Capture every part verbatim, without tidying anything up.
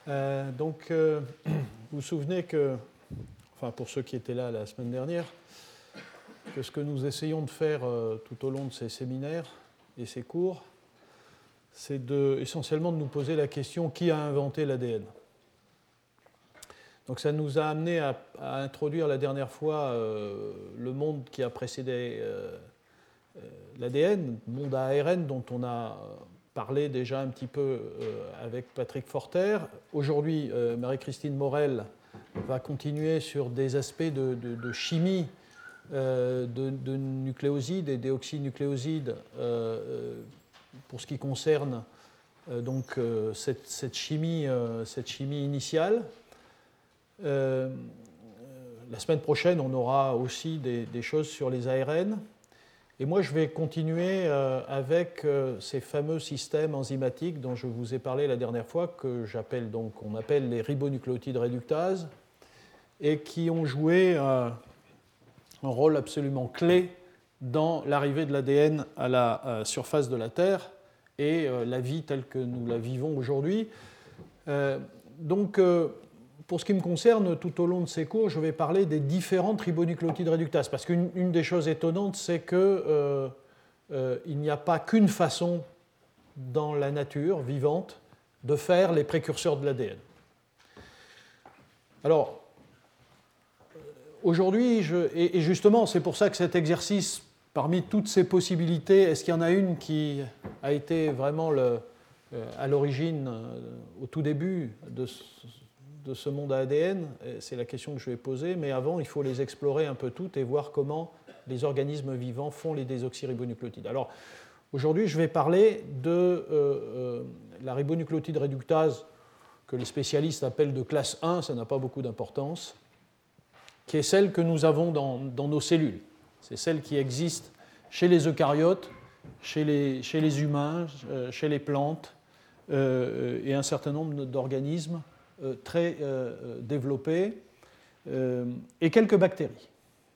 Euh, donc, euh, vous vous souvenez que, enfin pour ceux qui étaient là la semaine dernière, que ce que nous essayons de faire euh, tout au long de ces séminaires et ces cours, c'est de, essentiellement de nous poser la question qui a inventé l'A D N. Donc ça nous a amené à, à introduire la dernière fois euh, le monde qui a précédé euh, euh, l'A D N, le monde A R N dont on a parlé déjà un petit peu euh, avec Patrick Forter. Aujourd'hui, euh, Marie-Christine Morel va continuer sur des aspects de, de, de chimie euh, de, de nucléosides et déoxynucléosides euh, pour ce qui concerne euh, donc, euh, cette, cette, chimie, euh, cette chimie initiale. Euh, la semaine prochaine, on aura aussi des, des choses sur les A R N. Et moi, je vais continuer euh, avec euh, ces fameux systèmes enzymatiques dont je vous ai parlé la dernière fois, que j'appelle donc, on appelle les ribonucléotides réductases, et qui ont joué euh, un rôle absolument clé dans l'arrivée de l'A D N à la euh, surface de la Terre et euh, la vie telle que nous la vivons aujourd'hui. Euh, donc, euh, pour ce qui me concerne, tout au long de ces cours, je vais parler des différentes ribonucléotides réductases. Parce qu'une une des choses étonnantes, c'est qu'il euh, euh, n'y a pas qu'une façon dans la nature vivante de faire les précurseurs de l'A D N. Alors, aujourd'hui, je, et, et justement, c'est pour ça que cet exercice, parmi toutes ces possibilités, est-ce qu'il y en a une qui a été vraiment le, euh, à l'origine, euh, au tout début de ce, de ce monde A D N, c'est la question que je vais poser, mais avant, il faut les explorer un peu toutes et voir comment les organismes vivants font les désoxyribonucléotides. Alors, aujourd'hui, je vais parler de euh, euh, la ribonucléotide réductase que les spécialistes appellent de classe un, ça n'a pas beaucoup d'importance, qui est celle que nous avons dans, dans nos cellules. C'est celle qui existe chez les eucaryotes, chez les, chez les humains, chez les plantes euh, et un certain nombre d'organismes Euh, très euh, développés, euh, et quelques bactéries.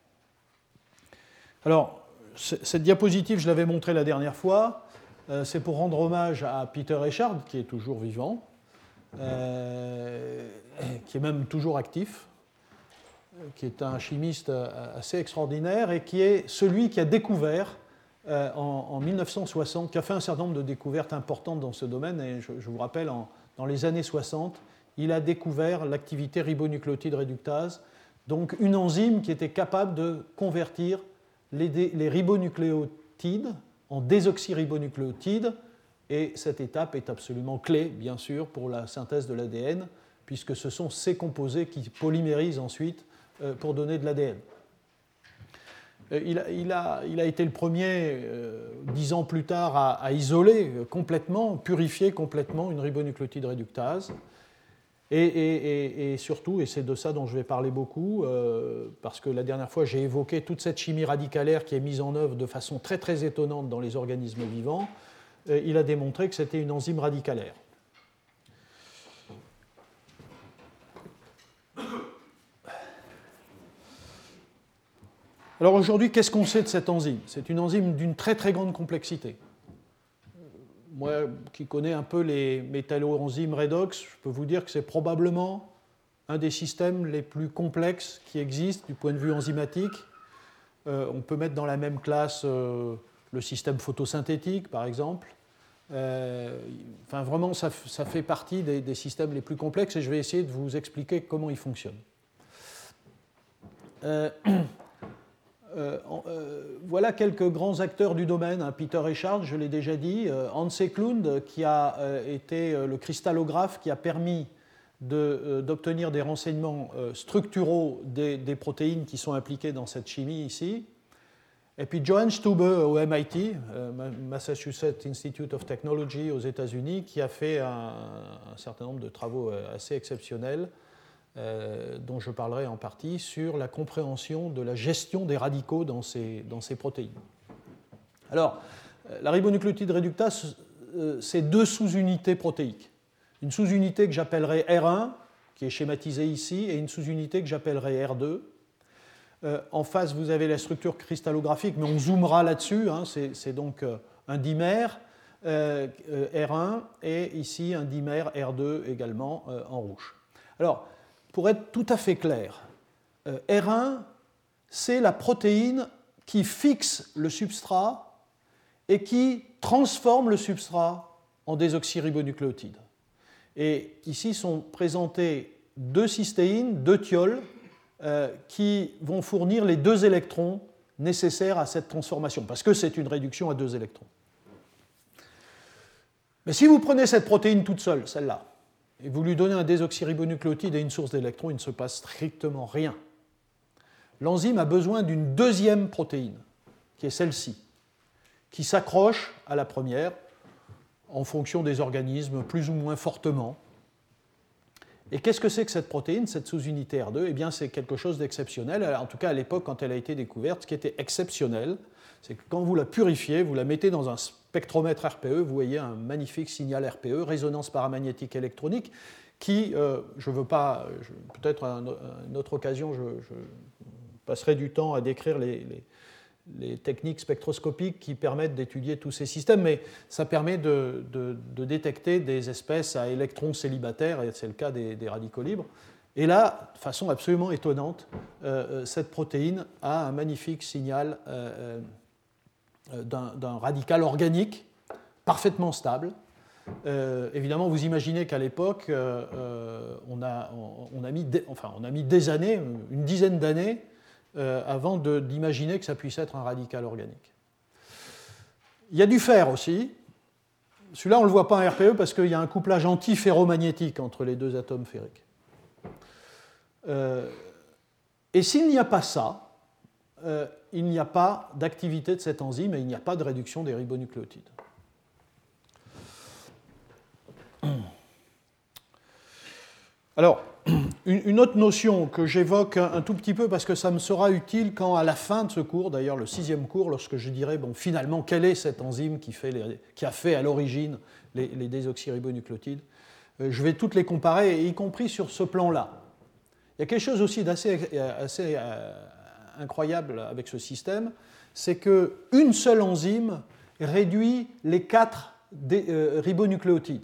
Alors, cette diapositive, je l'avais montrée la dernière fois, euh, c'est pour rendre hommage à Peter Echard, qui est toujours vivant, euh, qui est même toujours actif, qui est un chimiste assez extraordinaire et qui est celui qui a découvert euh, en, en mille neuf cent soixante, qui a fait un certain nombre de découvertes importantes dans ce domaine, et je, je vous rappelle, en, dans les années soixante, il a découvert l'activité ribonucléotide réductase, donc une enzyme qui était capable de convertir les, dé, les ribonucléotides en désoxyribonucléotides, et cette étape est absolument clé, bien sûr, pour la synthèse de l'A D N, puisque ce sont ces composés qui polymérisent ensuite euh, pour donner de l'A D N. Euh, il, a, il, a, il a été le premier, euh, dix ans plus tard, à, à isoler complètement, purifier complètement une ribonucléotide réductase. Et, et, et, et surtout, et c'est de ça dont je vais parler beaucoup, euh, parce que la dernière fois j'ai évoqué toute cette chimie radicalaire qui est mise en œuvre de façon très très étonnante dans les organismes vivants, euh, il a démontré que c'était une enzyme radicalaire. Alors aujourd'hui, qu'est-ce qu'on sait de cette enzyme ? C'est une enzyme d'une très très grande complexité. Moi, qui connais un peu les métalloenzymes redox, je peux vous dire que c'est probablement un des systèmes les plus complexes qui existent du point de vue enzymatique. Euh, on peut mettre dans la même classe euh, le système photosynthétique, par exemple. Euh, enfin, vraiment, ça, ça fait partie des, des systèmes les plus complexes et je vais essayer de vous expliquer comment ils fonctionnent. Euh, Euh, euh, voilà quelques grands acteurs du domaine. Hein. Peter Echard, je l'ai déjà dit, euh, Hans Eklund, qui a euh, été euh, le cristallographe qui a permis de, euh, d'obtenir des renseignements euh, structuraux des, des protéines qui sont impliquées dans cette chimie ici. Et puis Johann Stube au M I T, euh, Massachusetts Institute of Technology aux États-Unis, qui a fait un, un certain nombre de travaux assez exceptionnels, Euh, dont je parlerai en partie, sur la compréhension de la gestion des radicaux dans ces, dans ces protéines. Alors, la ribonucléotide réductase, euh, c'est deux sous-unités protéiques. Une sous-unité que j'appellerai R un, qui est schématisée ici, et une sous-unité que j'appellerai R deux. Euh, en face, vous avez la structure cristallographique, mais on zoomera là-dessus. Hein, c'est, c'est donc euh, un dimère. euh, R un, et ici un dimère R deux également euh, en rouge. Alors, pour être tout à fait clair, euh, R un, c'est la protéine qui fixe le substrat et qui transforme le substrat en désoxyribonucléotide. Et ici sont présentés deux cystéines, deux thiols, euh, qui vont fournir les deux électrons nécessaires à cette transformation, parce que c'est une réduction à deux électrons. Mais si vous prenez cette protéine toute seule, celle-là, et vous lui donnez un désoxyribonucléotide et une source d'électrons, il ne se passe strictement rien. L'enzyme a besoin d'une deuxième protéine, qui est celle-ci, qui s'accroche à la première en fonction des organismes plus ou moins fortement. Et qu'est-ce que c'est que cette protéine, cette sous-unité R deux? Eh bien, c'est quelque chose d'exceptionnel. En tout cas, à l'époque, quand elle a été découverte, ce qui était exceptionnel, c'est que quand vous la purifiez, vous la mettez dans un spectromètre R P E, vous voyez un magnifique signal R P E, résonance paramagnétique électronique, qui, euh, je ne veux pas, peut-être à une autre occasion, je, je passerai du temps à décrire les, les, les techniques spectroscopiques qui permettent d'étudier tous ces systèmes, mais ça permet de, de, de détecter des espèces à électrons célibataires, et c'est le cas des, des radicaux libres. Et là, de façon absolument étonnante, euh, cette protéine a un magnifique signal euh, euh, d'un, d'un radical organique parfaitement stable. Euh, évidemment, vous imaginez qu'à l'époque, euh, euh, on, a, on, on, a mis des, enfin, on a mis des années, une dizaine d'années, euh, avant de, d'imaginer que ça puisse être un radical organique. Il y a du fer aussi. Celui-là, on ne le voit pas en R P E parce qu'il y a un couplage anti-ferromagnétique entre les deux atomes ferriques. Euh, et s'il n'y a pas ça, euh, il n'y a pas d'activité de cette enzyme et il n'y a pas de réduction des ribonucléotides. Alors, une autre notion que j'évoque un tout petit peu parce que ça me sera utile quand, à la fin de ce cours, d'ailleurs le sixième cours, lorsque je dirai, bon, finalement, quelle est cette enzyme qui, fait les, qui a fait à l'origine les, les désoxyribonucléotides, euh, je vais toutes les comparer, y compris sur ce plan-là. Il y a quelque chose aussi d'assez assez, euh, incroyable avec ce système, c'est qu'une seule enzyme réduit les quatre dé, euh, ribonucléotides.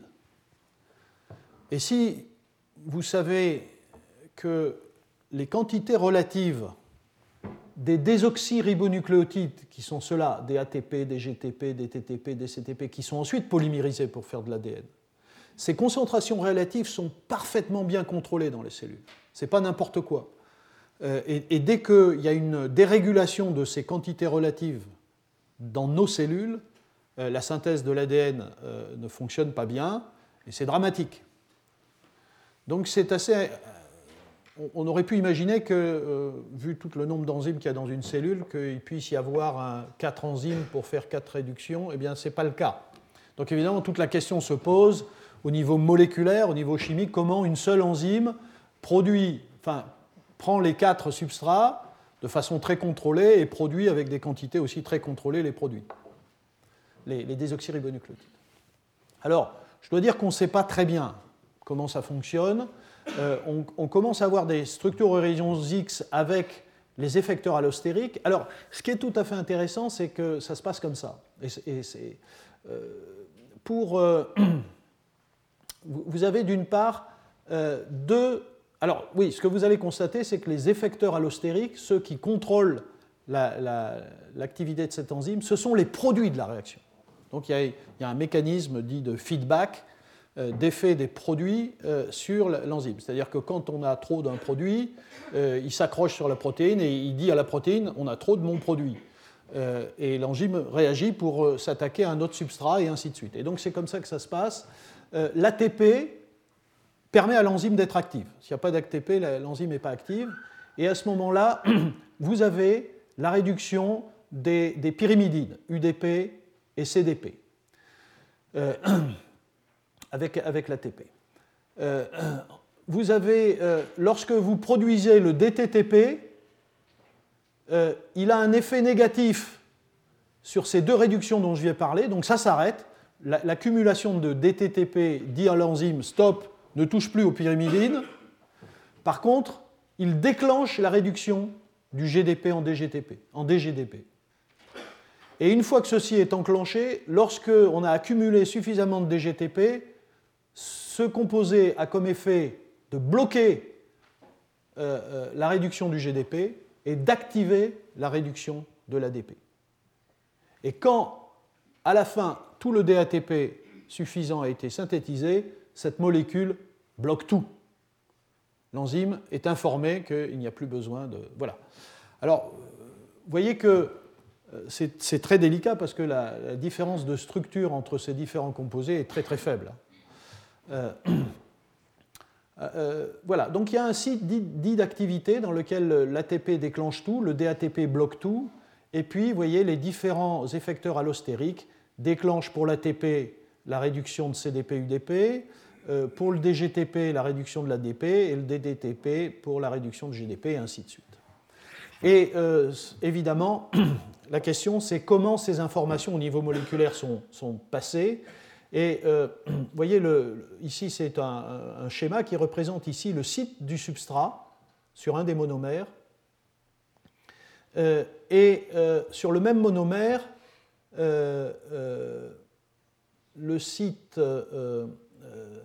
Et si vous savez que les quantités relatives des désoxyribonucléotides, qui sont ceux-là, des A T P, des G T P, des T T P, des C T P, qui sont ensuite polymérisés pour faire de l'A D N, ces concentrations relatives sont parfaitement bien contrôlées dans les cellules. Ce n'est pas n'importe quoi. Et, et dès qu'il y a une dérégulation de ces quantités relatives dans nos cellules, la synthèse de l'A D N ne fonctionne pas bien, et c'est dramatique. Donc c'est assez... On aurait pu imaginer que, euh, vu tout le nombre d'enzymes qu'il y a dans une cellule, qu'il puisse y avoir un, quatre enzymes pour faire quatre réductions. Eh bien, ce n'est pas le cas. Donc évidemment, toute la question se pose au niveau moléculaire, au niveau chimique, comment une seule enzyme produit, enfin, prend les quatre substrats de façon très contrôlée et produit avec des quantités aussi très contrôlées les produits, les, les désoxyribonucléotides. Alors, je dois dire qu'on ne sait pas très bien comment ça fonctionne. Euh, on, on commence à avoir des structures aux rayons X avec les effecteurs allostériques. Alors, ce qui est tout à fait intéressant, c'est que ça se passe comme ça. Et c'est, et c'est, euh, pour, euh, vous avez d'une part euh, deux... Alors, oui, ce que vous allez constater, c'est que les effecteurs allostériques, ceux qui contrôlent la, la, l'activité de cette enzyme, ce sont les produits de la réaction. Donc, il y a, il y a un mécanisme dit de feedback, d'effet des produits euh, sur l'enzyme. C'est-à-dire que quand on a trop d'un produit, euh, il s'accroche sur la protéine et il dit à la protéine « on a trop de mon produit euh, ». Et l'enzyme réagit pour euh, s'attaquer à un autre substrat et ainsi de suite. Et donc c'est comme ça que ça se passe. Euh, L'A T P permet à l'enzyme d'être active. S'il n'y a pas d'A T P, l'enzyme n'est pas active. Et à ce moment-là, vous avez la réduction des, des pyrimidides, U D P et C D P. Euh, Avec, avec l'A T P. Euh, vous avez, euh, lorsque vous produisez le D T T P, euh, il a un effet négatif sur ces deux réductions dont je viens de parler, donc ça s'arrête. La, l'accumulation de D T T P dit à l'enzyme stop, ne touche plus aux pyrimidines. Par contre, il déclenche la réduction du G D P en D G T P, en D G D P. Et une fois que ceci est enclenché, lorsqu'on a accumulé suffisamment de D G T P, ce composé a comme effet de bloquer euh, euh, la réduction du G D P et d'activer la réduction de l'A D P. Et quand, à la fin, tout le D A T P suffisant a été synthétisé, cette molécule bloque tout. L'enzyme est informé qu'il n'y a plus besoin de... Voilà. Alors, vous voyez que c'est, c'est très délicat parce que la, la différence de structure entre ces différents composés est très très faible. Euh, euh, voilà, donc il y a un site dit, dit d'activité dans lequel l'A T P déclenche tout, le D A T P bloque tout, et puis, vous voyez, les différents effecteurs allostériques déclenchent pour l'A T P la réduction de C D P U D P, euh, pour le D G T P la réduction de l'A D P et le D D T P pour la réduction de G D P, et ainsi de suite. Et euh, évidemment, la question c'est comment ces informations au niveau moléculaire sont, sont passées. Et euh, vous voyez, le, ici c'est un, un schéma qui représente ici le site du substrat sur un des monomères. Euh, et euh, sur le même monomère, euh, euh, le site... Euh, euh,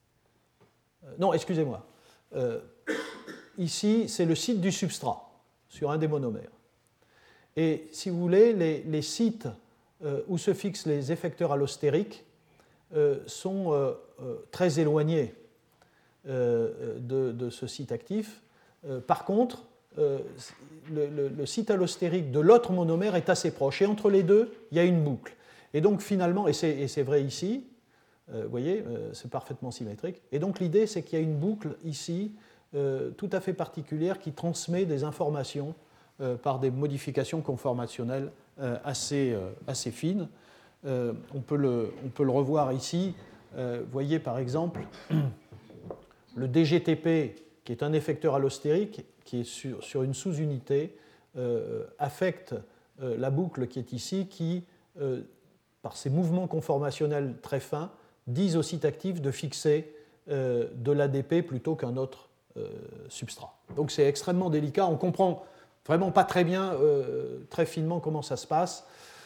non, excusez-moi. Euh, ici, c'est le site du substrat sur un des monomères. Et si vous voulez, les, les sites euh, où se fixent les effecteurs allostériques euh, sont euh, euh, très éloignés euh, de, de ce site actif. Euh, par contre, euh, le, le, le site allostérique de l'autre monomère est assez proche. Et entre les deux, il y a une boucle. Et donc finalement, et c'est, et c'est vrai ici, euh, vous voyez, euh, c'est parfaitement symétrique. Et donc l'idée, c'est qu'il y a une boucle ici, euh, tout à fait particulière, qui transmet des informations euh, par des modifications conformationnelles euh, assez, euh, assez fines. Euh, on, peut le, on peut le revoir ici. Euh, vous voyez par exemple le D G T P, qui est un effecteur allostérique, qui est sur, sur une sous-unité, euh, affecte euh, la boucle qui est ici, qui, euh, par ses mouvements conformationnels très fins, disent au site actif de fixer euh, de l'A D P plutôt qu'un autre euh, substrat. Donc c'est extrêmement délicat, on comprend vraiment pas très bien, euh, très finement comment ça se passe.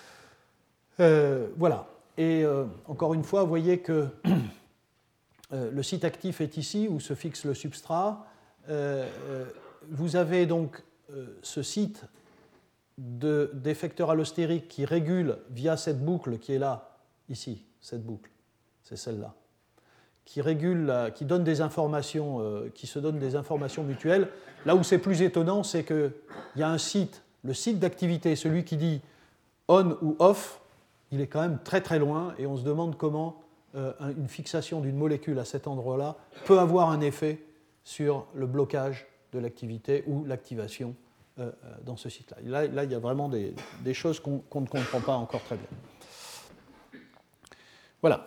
Euh, voilà. Et euh, encore une fois, vous voyez que euh, le site actif est ici, où se fixe le substrat. Euh, euh, vous avez donc euh, ce site de, d'effecteur allostérique qui régule via cette boucle qui est là, ici, cette boucle, c'est celle-là, qui régule, la, qui donne des informations, euh, qui se donne des informations mutuelles. Là où c'est plus étonnant, c'est qu'il y a un site, le site d'activité, celui qui dit on ou off, il est quand même très très loin, et on se demande comment euh, une fixation d'une molécule à cet endroit-là peut avoir un effet sur le blocage de l'activité ou l'activation euh, dans ce site-là. Là, là, il y a vraiment des, des choses qu'on, qu'on ne comprend pas encore très bien. Voilà.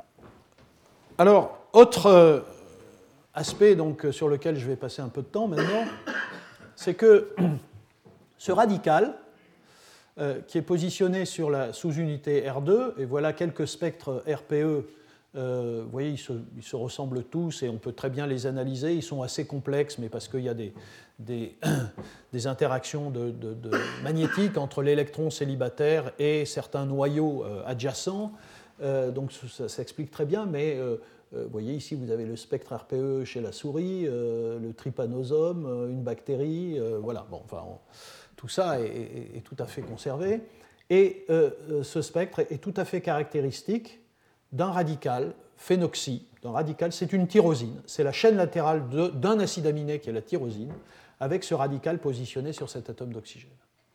Alors, autre euh, aspect donc, sur lequel je vais passer un peu de temps maintenant, c'est que ce radical, euh, qui est positionné sur la sous-unité R deux, et voilà quelques spectres R P E, euh, vous voyez, ils se, ils se ressemblent tous et on peut très bien les analyser, ils sont assez complexes, mais parce qu'il y a des, des, des interactions de, de, de magnétiques entre l'électron célibataire et certains noyaux euh, adjacents. Euh, donc ça s'explique très bien, mais euh, euh, vous voyez ici vous avez le spectre R P E chez la souris, euh, le trypanosome, euh, une bactérie, euh, voilà. Bon, enfin, on, tout ça est, est, est tout à fait conservé. Et euh, ce spectre est tout à fait caractéristique d'un radical phénoxy. D'un radical, c'est une tyrosine, c'est la chaîne latérale de, d'un acide aminé qui est la tyrosine, avec ce radical positionné sur cet atome d'oxygène.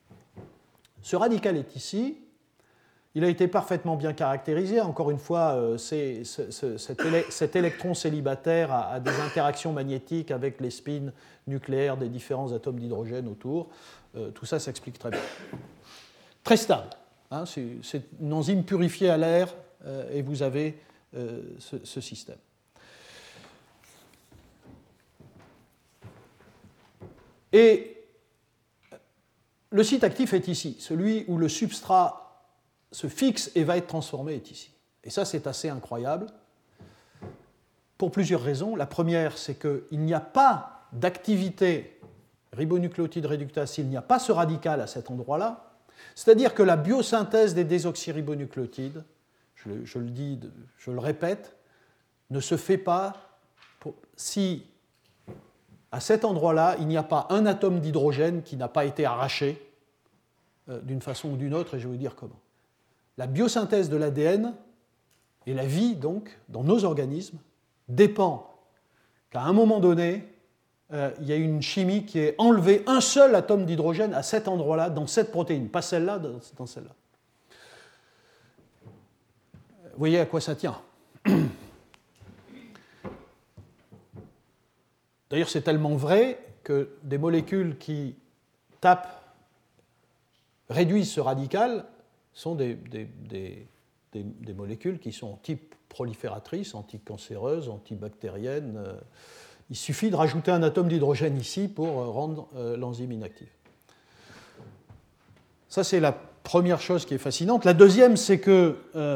Ce radical est ici. Il a été parfaitement bien caractérisé. Encore une fois, euh, c'est, c'est, c'est, cet, élé- cet électron célibataire a, a des interactions magnétiques avec les spins nucléaires des différents atomes d'hydrogène autour. Euh, tout ça s'explique très bien. Très stable. Hein, c'est, c'est une enzyme purifiée à l'air euh, et vous avez euh, ce, ce système. Et le site actif est ici, celui où le substrat se fixe et va être transformé est ici. Et ça, c'est assez incroyable, pour plusieurs raisons. La première, c'est qu'il n'y a pas d'activité ribonucléotide réductase s'il n'y a pas ce radical à cet endroit-là. C'est-à-dire que la biosynthèse des désoxyribonucléotides, je, je le dis, je le répète, ne se fait pas pour, si à cet endroit-là, il n'y a pas un atome d'hydrogène qui n'a pas été arraché euh, d'une façon ou d'une autre, et je vais vous dire comment. La biosynthèse de l'A D N et la vie, donc, dans nos organismes, dépend qu'à un moment donné, euh, il y a une chimie qui ait enlevé un seul atome d'hydrogène à cet endroit-là, dans cette protéine, pas celle-là, dans celle-là. Vous voyez à quoi ça tient. D'ailleurs, c'est tellement vrai que des molécules qui tapent, réduisent ce radical, sont des, des, des, des, des molécules qui sont type prolifératrices, anticancéreuses, antibactériennes. Euh, il suffit de rajouter un atome d'hydrogène ici pour rendre euh, l'enzyme inactive. Ça, c'est la première chose qui est fascinante. La deuxième, c'est que euh,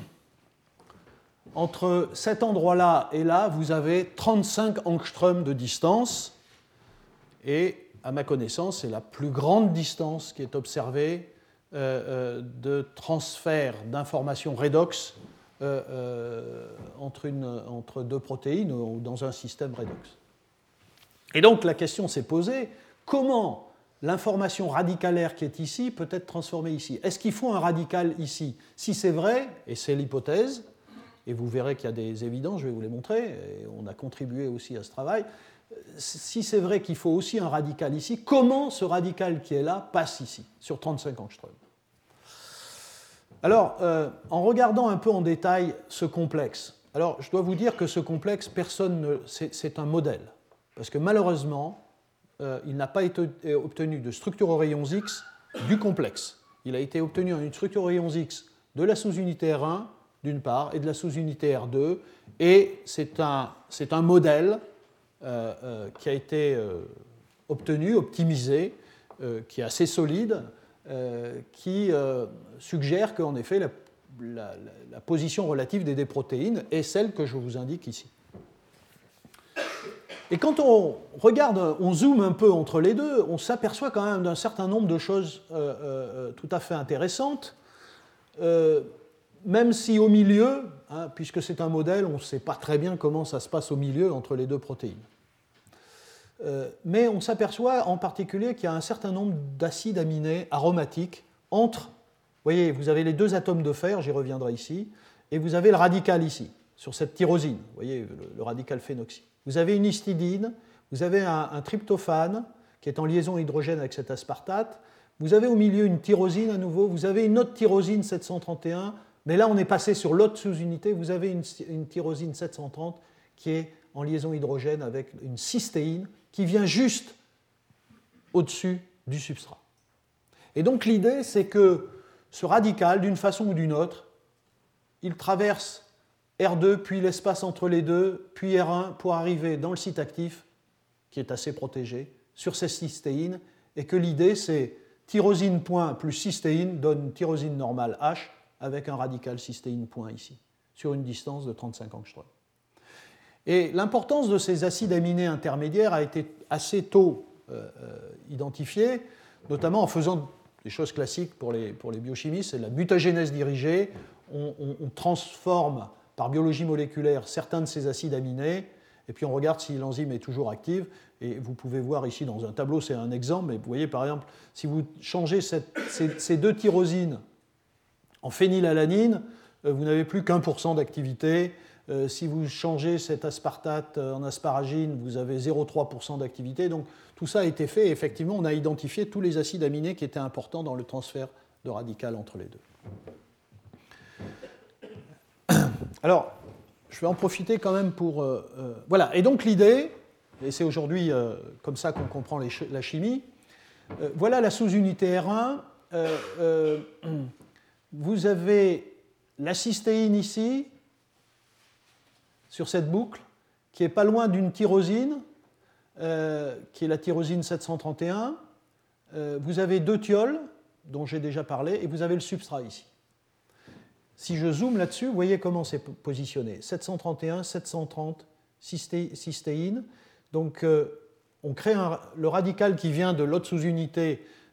entre cet endroit-là et là, vous avez trente-cinq angstroms de distance. Et, à ma connaissance, c'est la plus grande distance qui est observée euh, euh, de transfert d'informations redox euh, euh, entre, une, entre deux protéines ou dans un système redox. Et donc, la question s'est posée, comment l'information radicalaire qui est ici peut être transformée ici? Est-ce qu'il faut un radical ici? Si c'est vrai, et c'est l'hypothèse, et vous verrez qu'il y a des évidences, je vais vous les montrer, et on a contribué aussi à ce travail, si c'est vrai qu'il faut aussi un radical ici, comment ce radical qui est là passe ici, sur trente-cinq angstroms? Alors, euh, en regardant un peu en détail ce complexe, alors je dois vous dire que ce complexe, personne ne, c'est, c'est un modèle, parce que malheureusement, euh, il n'a pas été obtenu de structure aux rayons X du complexe. Il a été obtenu en une structure aux rayons X de la sous-unité R un, d'une part, et de la sous-unité R deux, et c'est un, c'est un modèle euh, euh, qui a été euh, obtenu, optimisé, euh, qui est assez solide, euh, qui euh, suggère qu'en effet, la, la, la position relative des deux protéines est celle que je vous indique ici. Et quand on regarde, on zoome un peu entre les deux, on s'aperçoit quand même d'un certain nombre de choses euh, euh, tout à fait intéressantes. Euh, Même si au milieu, hein, puisque c'est un modèle, on ne sait pas très bien comment ça se passe au milieu entre les deux protéines. Euh, mais on s'aperçoit en particulier qu'il y a un certain nombre d'acides aminés aromatiques entre, vous voyez, vous avez les deux atomes de fer, j'y reviendrai ici, et vous avez le radical ici, sur cette tyrosine, vous voyez, le, le radical phénoxy. Vous avez une histidine, vous avez un, un tryptophane qui est en liaison hydrogène avec cet aspartate, vous avez au milieu une tyrosine à nouveau, vous avez une autre tyrosine sept cent trente et un, mais là, on est passé sur l'autre sous-unité. Vous avez une, une tyrosine sept cent trente qui est en liaison hydrogène avec une cystéine qui vient juste au-dessus du substrat. Et donc, l'idée, c'est que ce radical, d'une façon ou d'une autre, il traverse R deux, puis l'espace entre les deux, puis R un, pour arriver dans le site actif, qui est assez protégé, sur ces cystéines, et que l'idée, c'est tyrosine point plus cystéine donne une tyrosine normale H, avec un radical cystéine point ici, sur une distance de trente-cinq angstroms. Et l'importance de ces acides aminés intermédiaires a été assez tôt euh, identifiée, notamment en faisant des choses classiques pour les, pour les biochimistes, c'est la mutagénèse dirigée. On, on, on transforme par biologie moléculaire certains de ces acides aminés, et puis on regarde si l'enzyme est toujours active. Et vous pouvez voir ici dans un tableau, c'est un exemple, mais vous voyez par exemple, si vous changez cette, ces, ces deux tyrosines en phénylalanine, vous n'avez plus qu'un pour cent d'activité. Euh, si vous changez cet aspartate en asparagine, vous avez zéro virgule trois pour cent d'activité. Donc tout ça a été fait et effectivement, on a identifié tous les acides aminés qui étaient importants dans le transfert de radical entre les deux. Alors, je vais en profiter quand même pour... Euh, euh, voilà, et donc l'idée, et c'est aujourd'hui euh, comme ça qu'on comprend les ch- la chimie, euh, voilà la sous-unité R un. Euh, euh, Vous avez la cystéine ici, sur cette boucle, qui est pas loin d'une tyrosine, euh, qui est la tyrosine sept cent trente et un. Euh, vous avez deux thiols, dont j'ai déjà parlé, et vous avez le substrat ici. Si je zoome là-dessus, vous voyez comment c'est positionné. sept cent trente et un, sept cent trente, cysté, cystéine. Donc, euh, on crée un, le radical qui vient de l'autre sous-unité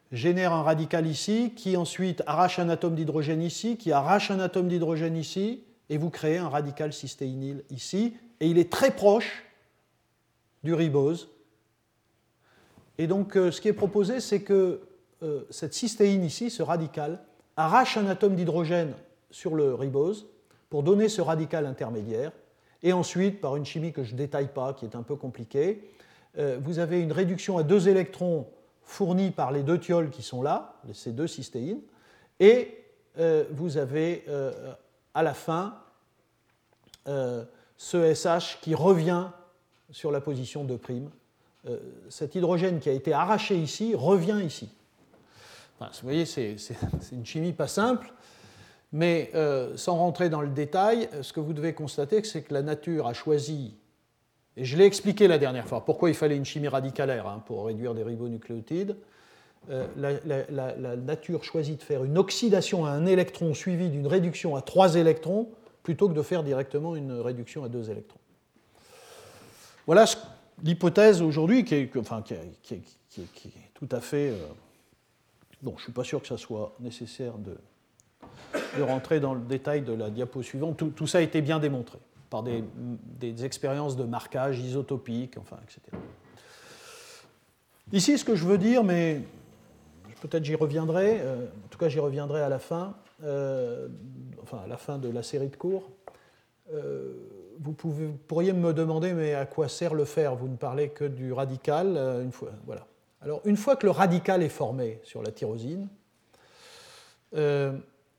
génère un radical ici, qui ensuite arrache un atome d'hydrogène ici, qui arrache un atome d'hydrogène ici, et vous créez un radical cystéinyl ici, et il est très proche du ribose. Et donc, euh, ce qui est proposé, c'est que euh, cette cystéine ici, ce radical, arrache un atome d'hydrogène sur le ribose pour donner ce radical intermédiaire, et ensuite, par une chimie que je ne détaille pas, qui est un peu compliquée, euh, vous avez une réduction à deux électrons fournie par les deux thiols qui sont là, ces deux cystéines, et euh, vous avez euh, à la fin euh, ce S H qui revient sur la position deux'. Euh, cet hydrogène qui a été arraché ici revient ici. Enfin, vous voyez, c'est, c'est, c'est une chimie pas simple, mais euh, sans rentrer dans le détail, ce que vous devez constater, c'est que la nature a choisi, et je l'ai expliqué la dernière fois, pourquoi il fallait une chimie radicalaire hein, pour réduire des ribonucléotides. Euh, la, la, la, la nature choisit de faire une oxydation à un électron suivie d'une réduction à trois électrons plutôt que de faire directement une réduction à deux électrons. Voilà ce, l'hypothèse aujourd'hui qui est, enfin, qui est, qui est, qui est, qui est tout à fait... Euh, bon, je ne suis pas sûr que ça soit nécessaire de, de rentrer dans le détail de la diapo suivante. Tout, tout ça a été bien démontré par des, des expériences de marquage isotopique, enfin, et cetera. Ici, ce que je veux dire, mais peut-être j'y reviendrai, euh, en tout cas j'y reviendrai à la fin, euh, enfin à la fin de la série de cours. Euh, vous, pouvez, vous pourriez me demander, mais à quoi sert le fer? Vous ne parlez que du radical. Euh, une fois, voilà. Alors, une fois que le radical est formé sur la tyrosine, euh,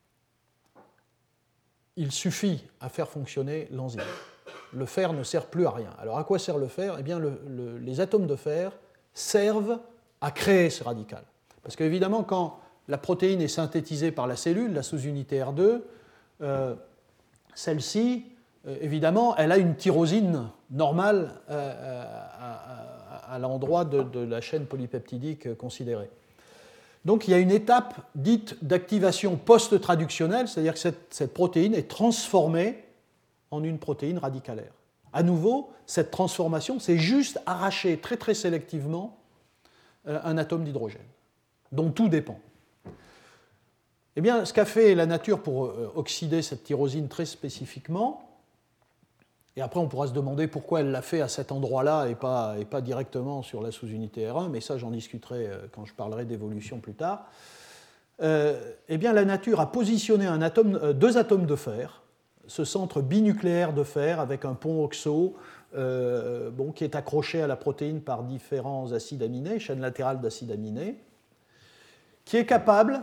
il suffit à faire fonctionner l'enzyme. Le fer ne sert plus à rien. Alors, à quoi sert le fer? Eh bien, le, le, les atomes de fer servent à créer ce radical. Parce qu'évidemment, quand la protéine est synthétisée par la cellule, la sous-unité R deux, euh, celle-ci, euh, évidemment, elle a une tyrosine normale euh, à, à, à l'endroit de, de la chaîne polypeptidique considérée. Donc il y a une étape dite d'activation post-traductionnelle, c'est-à-dire que cette, cette protéine est transformée en une protéine radicalaire. À nouveau, cette transformation, c'est juste arracher très très sélectivement euh, un atome d'hydrogène, dont tout dépend. Eh bien, ce qu'a fait la nature pour euh, oxyder cette tyrosine très spécifiquement, et après on pourra se demander pourquoi elle l'a fait à cet endroit-là et pas, et pas directement sur la sous-unité R un, mais ça j'en discuterai euh, quand je parlerai d'évolution plus tard, euh, eh bien la nature a positionné un atome, euh, deux atomes de fer, ce centre binucléaire de fer avec un pont oxo euh, bon, qui est accroché à la protéine par différents acides aminés, chaîne latérale d'acides aminés, qui est capable...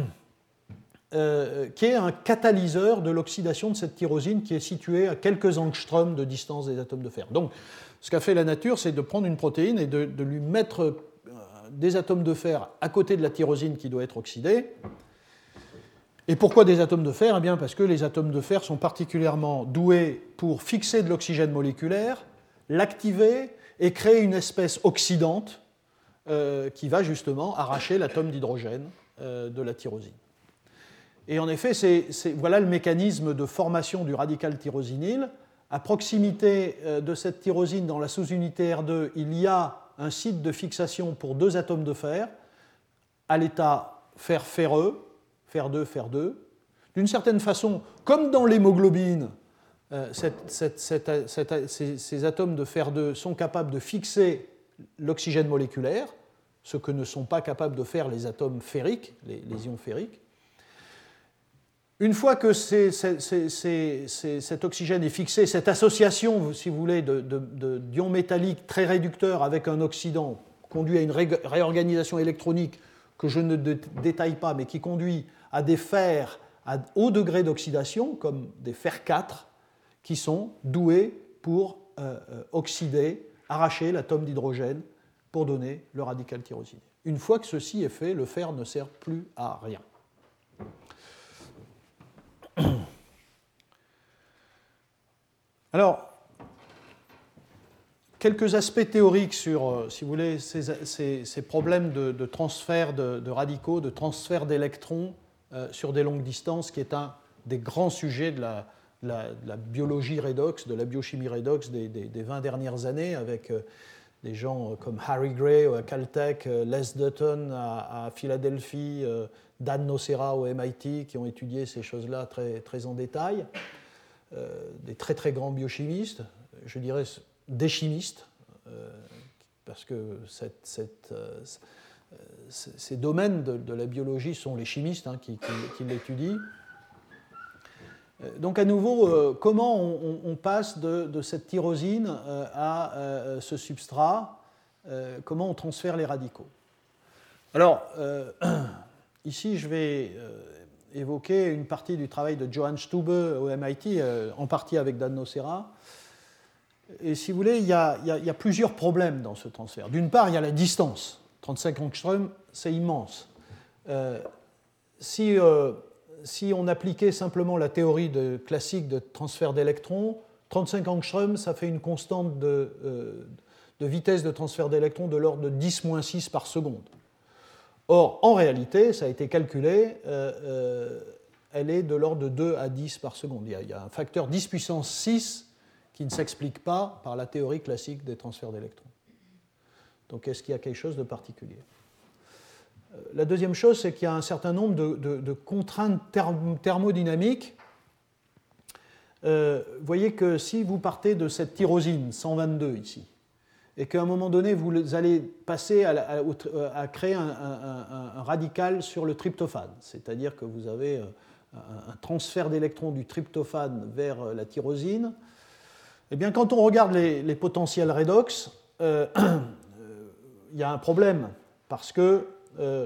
Euh, qui est un catalyseur de l'oxydation de cette tyrosine qui est située à quelques angstroms de distance des atomes de fer. Donc, ce qu'a fait la nature, c'est de prendre une protéine et de, de lui mettre euh, des atomes de fer à côté de la tyrosine qui doit être oxydée. Et pourquoi des atomes de fer? Eh bien, parce que les atomes de fer sont particulièrement doués pour fixer de l'oxygène moléculaire, l'activer et créer une espèce oxydante euh, qui va justement arracher l'atome d'hydrogène euh, de la tyrosine. Et en effet, c'est, c'est, voilà le mécanisme de formation du radical tyrosinyl. À proximité de cette tyrosine, dans la sous-unité R deux, il y a un site de fixation pour deux atomes de fer, à l'état fer ferreux, fer deux, fer deux. D'une certaine façon, comme dans l'hémoglobine, cette, cette, cette, cette, ces, ces atomes de fer deux sont capables de fixer l'oxygène moléculaire, ce que ne sont pas capables de faire les atomes ferriques, les, les ions ferriques. Une fois que c'est, c'est, c'est, c'est, c'est, cet oxygène est fixé, cette association, si vous voulez, de, de, de, d'ions métalliques très réducteurs avec un oxydant conduit à une ré, réorganisation électronique que je ne dé, détaille pas, mais qui conduit à des fers à haut degré d'oxydation, comme des fers quatre, qui sont doués pour euh, oxyder, arracher l'atome d'hydrogène pour donner le radical tyrosiné. Une fois que ceci est fait, le fer ne sert plus à rien. Alors, quelques aspects théoriques sur, si vous voulez, ces, ces, ces problèmes de, de transfert de, de radicaux, de transfert d'électrons euh, sur des longues distances, qui est un des grands sujets de la, de la, de la biologie redox, de la biochimie redox des, des, des vingt dernières années, avec euh, des gens comme Harry Gray à Caltech, Les Dutton à, à Philadelphie, Dan Nocera au M I T, qui ont étudié ces choses-là très, très en détail, euh, des très très grands biochimistes, je dirais des chimistes, euh, parce que cette, cette, euh, ces domaines de, de la biologie sont les chimistes hein, qui, qui, qui l'étudient. Donc à nouveau, euh, comment on, on passe de, de cette tyrosine euh, à euh, ce substrat, euh, comment on transfère les radicaux. Alors, euh, ici je vais euh, évoquer une partie du travail de Johann Stube au M I T, euh, en partie avec Dan Nocera. Et si vous voulez, il y, a, il, y a, il y a plusieurs problèmes dans ce transfert. D'une part, il y a la distance. trente-cinq angstroms, c'est immense. Euh, si... Euh, Si on appliquait simplement la théorie de, classique de transfert d'électrons, trente-cinq angstroms, ça fait une constante de, euh, de vitesse de transfert d'électrons de l'ordre de dix moins six par seconde. Or, en réalité, ça a été calculé, euh, euh, elle est de l'ordre de deux à dix par seconde. Il y a, il y a un facteur dix puissance six qui ne s'explique pas par la théorie classique des transferts d'électrons. Donc, est-ce qu'il y a quelque chose de particulier ? La deuxième chose, c'est qu'il y a un certain nombre de, de, de contraintes thermodynamiques. Euh, vous voyez que si vous partez de cette tyrosine cent vingt-deux ici, et qu'à un moment donné, vous allez passer à, à, à créer un, un, un radical sur le tryptophane, c'est-à-dire que vous avez un, un transfert d'électrons du tryptophane vers la tyrosine, eh bien, quand on regarde les, les potentiels redox, euh, il y a un problème, parce que Euh,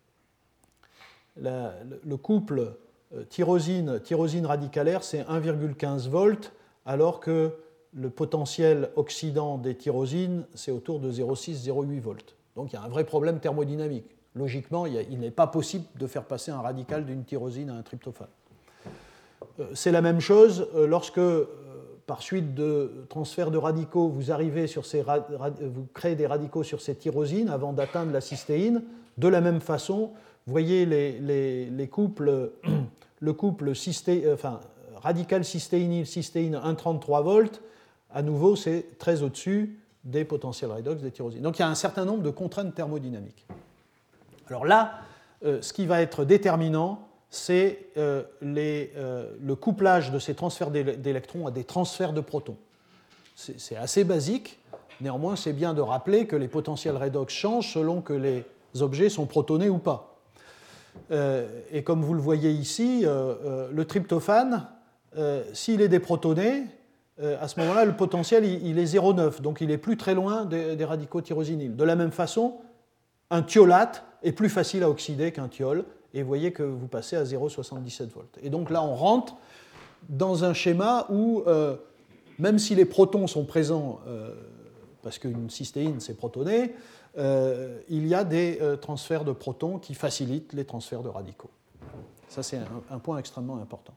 la, le couple euh, tyrosine, tyrosine radicalaire, c'est un virgule quinze volts, alors que le potentiel oxydant des tyrosines, c'est autour de zéro virgule six zéro virgule huit volts. Donc il y a un vrai problème thermodynamique. Logiquement, il, y a, il n'est pas possible de faire passer un radical d'une tyrosine à un tryptophane. Euh, c'est la même chose euh, lorsque, euh, par suite de transfert de radicaux, vous, arrivez sur ces ra- vous créez des radicaux sur ces tyrosines avant d'atteindre la cystéine. De la même façon, vous voyez les, les, les couples, le couple cysté, enfin, radical cystéinyle, cystéine un virgule trente-trois volts, à nouveau, c'est très au-dessus des potentiels redox des tyrosines. Donc il y a un certain nombre de contraintes thermodynamiques. Alors là, euh, ce qui va être déterminant, c'est euh, les, euh, le couplage de ces transferts d'électrons à des transferts de protons. C'est, c'est assez basique, néanmoins, c'est bien de rappeler que les potentiels redox changent selon que les objets sont protonés ou pas. Euh, et comme vous le voyez ici, euh, euh, le tryptophane, euh, s'il est déprotoné, euh, à ce moment-là, le potentiel il, il est zéro virgule neuf, donc il est plus très loin des, des radicaux tyrosinyles. De la même façon, un thiolate est plus facile à oxyder qu'un thiol, et vous voyez que vous passez à zéro virgule soixante-dix-sept volts. Et donc là, on rentre dans un schéma où, euh, même si les protons sont présents, euh, parce qu'une cystéine, c'est protoné, Euh, il y a des euh, transferts de protons qui facilitent les transferts de radicaux. Ça, c'est un, un point extrêmement important.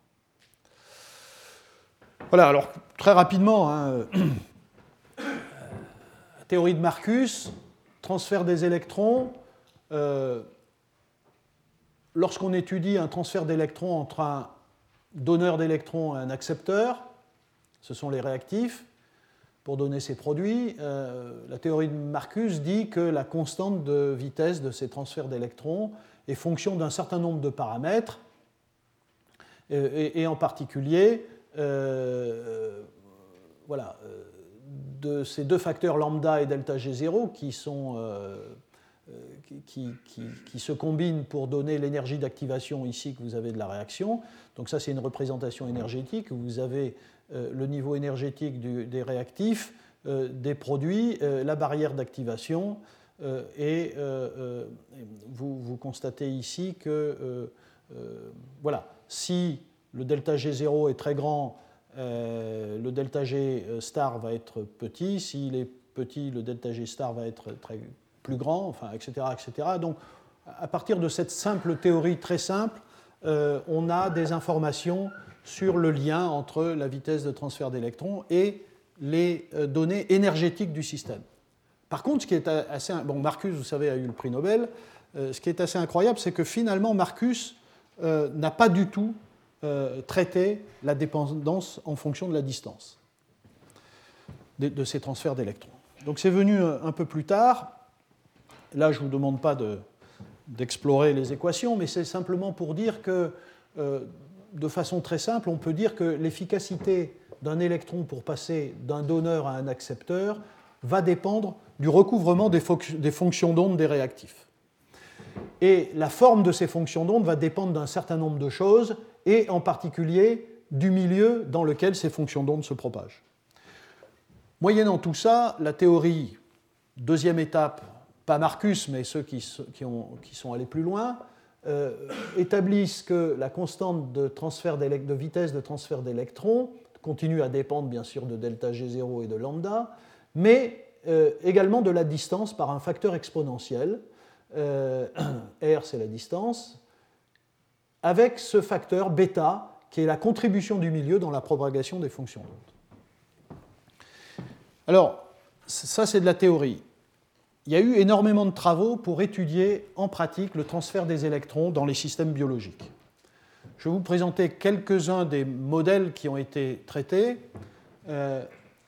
Voilà, alors très rapidement, hein, euh, théorie de Marcus, transfert des électrons. Euh, lorsqu'on étudie un transfert d'électrons entre un donneur d'électrons et un accepteur, ce sont les réactifs. Pour donner ces produits, euh, la théorie de Marcus dit que la constante de vitesse de ces transferts d'électrons est fonction d'un certain nombre de paramètres, et, et, et en particulier euh, voilà, de ces deux facteurs lambda et delta G zéro qui, sont, euh, qui, qui, qui se combinent pour donner l'énergie d'activation ici que vous avez de la réaction. Donc ça, c'est une représentation énergétique où vous avez Euh, le niveau énergétique du, des réactifs, euh, des produits, euh, la barrière d'activation, euh, et euh, vous, vous constatez ici que euh, euh, voilà, si le delta G zéro est très grand, euh, le delta G star va être petit, s'il est petit, le delta G star va être très, plus grand, enfin, et cetera, et cetera. Donc, à partir de cette simple théorie très simple, euh, on a des informations sur le lien entre la vitesse de transfert d'électrons et les données énergétiques du système. Par contre, ce qui est assez... Bon, Marcus, vous savez, a eu le prix Nobel. Euh, ce qui est assez incroyable, c'est que finalement, Marcus euh, n'a pas du tout euh, traité la dépendance en fonction de la distance de, de ces transferts d'électrons. donc c'est venu un peu plus tard. Là, je ne vous demande pas de, d'explorer les équations, mais c'est simplement pour dire que, euh, de façon très simple, on peut dire que l'efficacité d'un électron pour passer d'un donneur à un accepteur va dépendre du recouvrement des, fo- des fonctions d'onde des réactifs. Et la forme de ces fonctions d'onde va dépendre d'un certain nombre de choses, et en particulier du milieu dans lequel ces fonctions d'onde se propagent. Moyennant tout ça, la théorie, deuxième étape, pas Marcus, mais ceux qui, qui, ont, qui sont allés plus loin, euh, établissent que la constante de, transfert de vitesse de transfert d'électrons continue à dépendre bien sûr de delta G zéro et de lambda, mais euh, également de la distance par un facteur exponentiel. Euh, R, c'est la distance, avec ce facteur bêta, qui est la contribution du milieu dans la propagation des fonctions d'onde. Alors, ça c'est de la théorie. Il y a eu énormément de travaux pour étudier en pratique le transfert des électrons dans les systèmes biologiques. Je vais vous présenter quelques-uns des modèles qui ont été traités. Euh,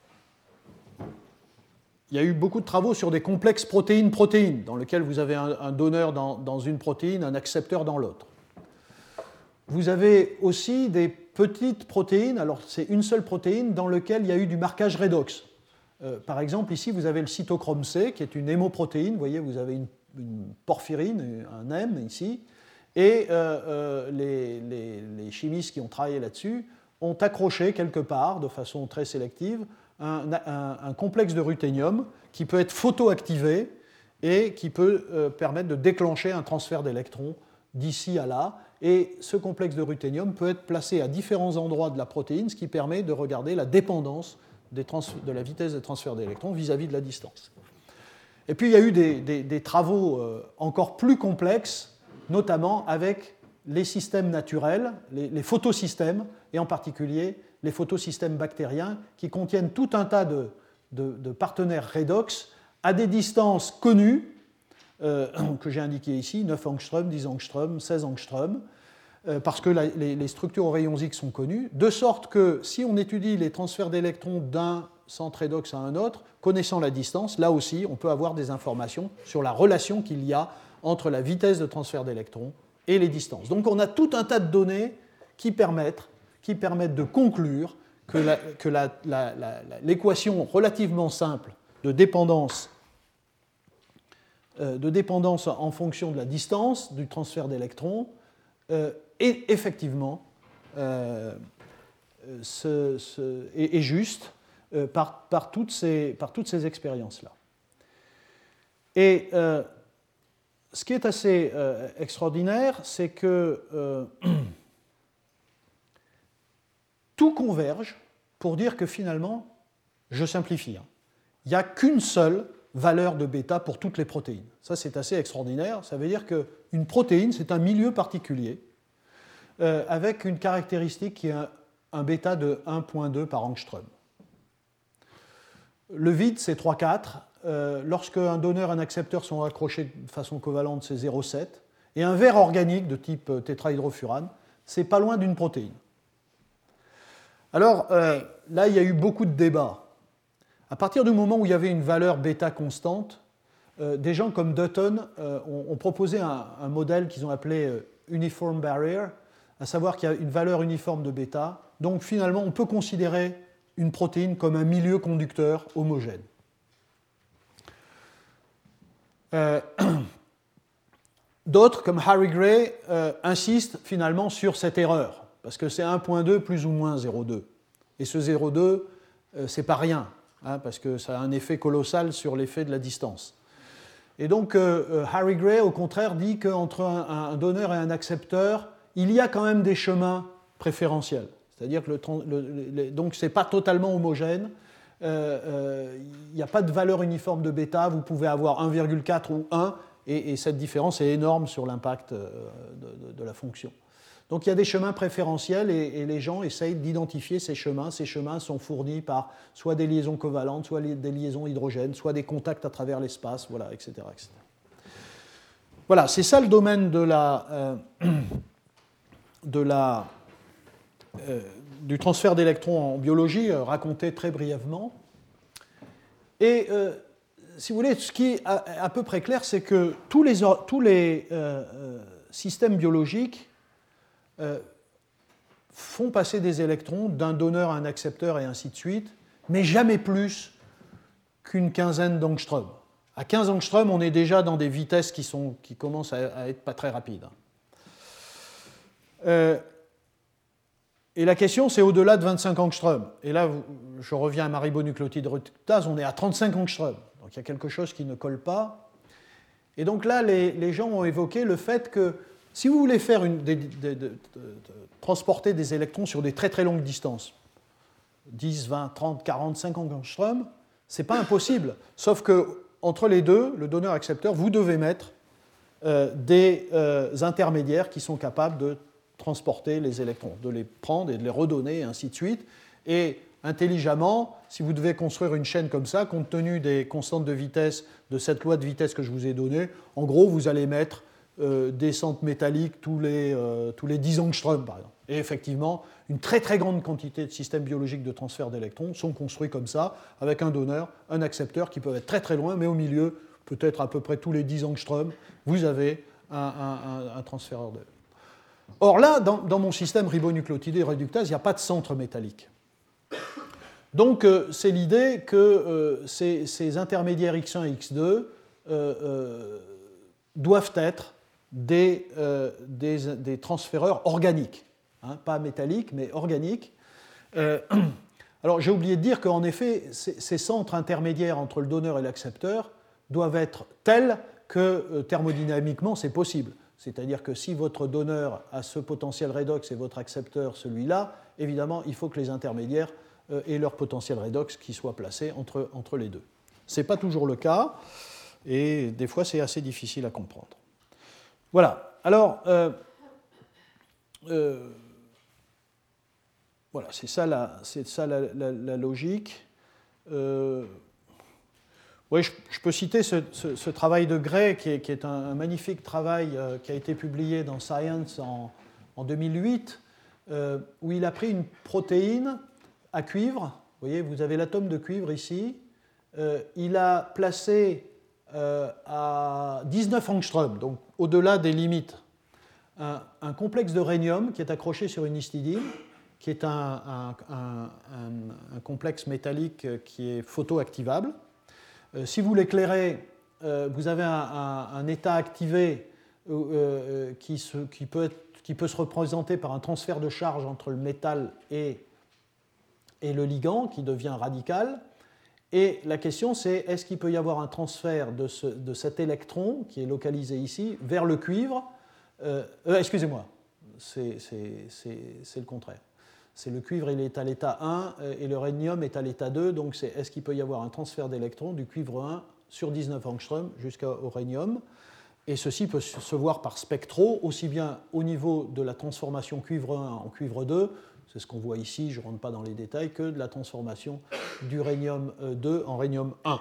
il y a eu beaucoup de travaux sur des complexes protéines-protéines, dans lesquels vous avez un, un donneur dans, dans une protéine, un accepteur dans l'autre. Vous avez aussi des petites protéines, alors c'est une seule protéine dans laquelle il y a eu du marquage redox. Euh, par exemple, ici, vous avez le cytochrome C, qui est une hémoprotéine. Vous voyez, vous avez une, une porphyrine, un M ici. Et euh, euh, les, les, les chimistes qui ont travaillé là-dessus ont accroché quelque part, de façon très sélective, un, un, un complexe de ruthénium qui peut être photoactivé et qui peut euh, permettre de déclencher un transfert d'électrons d'ici à là. Et ce complexe de ruthénium peut être placé à différents endroits de la protéine, ce qui permet de regarder la dépendance des trans- de la vitesse de transfert d'électrons vis-à-vis de la distance. Et puis il y a eu des, des, des travaux euh, encore plus complexes, notamment avec les systèmes naturels, les, les photosystèmes, et en particulier les photosystèmes bactériens, qui contiennent tout un tas de, de, de partenaires redox à des distances connues, euh, que j'ai indiquées ici, neuf angstroms, dix angstroms, seize angstroms, euh, parce que la, les, les structures aux rayons X sont connues, de sorte que si on étudie les transferts d'électrons d'un centre redox à un autre, connaissant la distance, là aussi, on peut avoir des informations sur la relation qu'il y a entre la vitesse de transfert d'électrons et les distances. Donc on a tout un tas de données qui permettent, qui permettent de conclure que, la, que la, la, la, l'équation relativement simple de dépendance, euh, de dépendance en fonction de la distance du transfert d'électrons euh, est effectivement euh, ce, ce, est, est juste euh, par, par, toutes ces, par toutes ces expériences-là. Et euh, ce qui est assez euh, extraordinaire, c'est que euh, tout converge pour dire que finalement, je simplifie, hein, il n'y a qu'une seule valeur de bêta pour toutes les protéines. Ça, c'est assez extraordinaire. Ça veut dire qu'une protéine, c'est un milieu particulier euh, avec une caractéristique qui est un, un bêta de un virgule deux par angstrom. Le vide, c'est trois virgule quatre. Euh, lorsque un donneur et un accepteur sont accrochés de façon covalente, c'est zéro virgule sept. Et un verre organique de type tétrahydrofurane, c'est pas loin d'une protéine. Alors, euh, là, il y a eu beaucoup de débats. À partir du moment où il y avait une valeur bêta constante, euh, des gens comme Dutton euh, ont, ont proposé un, un modèle qu'ils ont appelé euh, Uniform Barrier, à savoir qu'il y a une valeur uniforme de bêta. Donc, finalement, on peut considérer une protéine comme un milieu conducteur homogène. Euh, D'autres, comme Harry Gray, euh, insistent finalement sur cette erreur, parce que c'est un virgule deux plus ou moins zéro virgule deux. Et ce zéro virgule deux, euh, c'est pas rien, hein, parce que ça a un effet colossal sur l'effet de la distance. Et donc, euh, Harry Gray, au contraire, dit qu'entre un, un donneur et un accepteur, il y a quand même des chemins préférentiels. C'est-à-dire que le, le, le, donc, ce n'est pas totalement homogène. Il euh, n'y euh, a pas de valeur uniforme de bêta. Vous pouvez avoir un virgule quatre ou un, et, et cette différence est énorme sur l'impact de, de, de la fonction. Donc il y a des chemins préférentiels, et, et les gens essayent d'identifier ces chemins. Ces chemins sont fournis par soit des liaisons covalentes, soit des liaisons hydrogènes, soit des contacts à travers l'espace, voilà, et cetera, et cetera. Voilà, c'est ça le domaine de la, euh, de la, euh, du transfert d'électrons en biologie, euh, raconté très brièvement. Et euh, si vous voulez, ce qui est à, à peu près clair, c'est que tous les, tous les euh, euh, systèmes biologiques euh, font passer des électrons d'un donneur à un accepteur et ainsi de suite, mais jamais plus qu'une quinzaine d'angstroms. À quinze angstroms, on est déjà dans des vitesses qui, sont, qui commencent à, à être pas très rapides. Euh, et la question, c'est au-delà de vingt-cinq angstroms. Et là, je reviens à ma ribonucléotide réductase, on est à trente-cinq angstroms. Donc il y a quelque chose qui ne colle pas. Et donc là, les, les gens ont évoqué le fait que si vous voulez faire une, des, des, de, de, de, transporter des électrons sur des très très longues distances, dix, vingt, trente, quarante, cinquante angstroms, ce n'est pas impossible. Sauf que entre les deux, le donneur-accepteur, vous devez mettre euh, des euh, intermédiaires qui sont capables de transporter les électrons, de les prendre et de les redonner, et ainsi de suite. Et intelligemment, si vous devez construire une chaîne comme ça, compte tenu des constantes de vitesse de cette loi de vitesse que je vous ai donnée, en gros, vous allez mettre euh, des centres métalliques tous les, euh, tous les dix angstroms, par exemple. Et effectivement, une très très grande quantité de systèmes biologiques de transfert d'électrons sont construits comme ça, avec un donneur, un accepteur qui peuvent être très très loin, mais au milieu, peut-être à peu près tous les dix angstroms, vous avez un, un, un, un transféreur de. Or là, dans, dans mon système ribonucléotidé réductase, il n'y a pas de centre métallique. Donc euh, c'est l'idée que euh, ces, ces intermédiaires X un et X deux euh, euh, doivent être des, euh, des, des transféreurs organiques. Hein, pas métallique, mais organique. Euh, alors j'ai oublié de dire qu'en effet, ces, ces centres intermédiaires entre le donneur et l'accepteur doivent être tels que euh, thermodynamiquement c'est possible. C'est-à-dire que si votre donneur a ce potentiel redox et votre accepteur celui-là, évidemment, il faut que les intermédiaires euh, aient leur potentiel redox qui soit placé entre, entre les deux. Ce n'est pas toujours le cas, et des fois c'est assez difficile à comprendre. Voilà. Alors, euh, euh, voilà, c'est ça la, c'est ça la, la, la logique. Euh, oui, je, je peux citer ce, ce, ce travail de Gray, qui est, qui est un, un magnifique travail euh, qui a été publié dans Science en, en deux mille huit, euh, où il a pris une protéine à cuivre. Vous voyez, vous avez l'atome de cuivre ici. Euh, il a placé euh, à dix-neuf angstroms, donc au-delà des limites, un, un complexe de rhénium qui est accroché sur une histidine, qui est un, un, un, un, un complexe métallique qui est photoactivable. Euh, si vous l'éclairez, euh, vous avez un, un, un état activé euh, qui, se, qui, peut être, qui peut se représenter par un transfert de charge entre le métal et, et le ligand, qui devient radical. Et la question, c'est est-ce qu'il peut y avoir un transfert de, ce, de cet électron, qui est localisé ici, vers le cuivre euh, euh, Excusez-moi, c'est, c'est, c'est, c'est le contraire. C'est le cuivre, il est à l'état un et le rhénium est à l'état deux. Donc, c'est, est-ce qu'il peut y avoir un transfert d'électrons du cuivre un sur dix-neuf angstroms jusqu'au rhénium? Et ceci peut se voir par spectro, aussi bien au niveau de la transformation cuivre un en cuivre deux, c'est ce qu'on voit ici, je ne rentre pas dans les détails, que de la transformation du rhénium deux en rhénium un.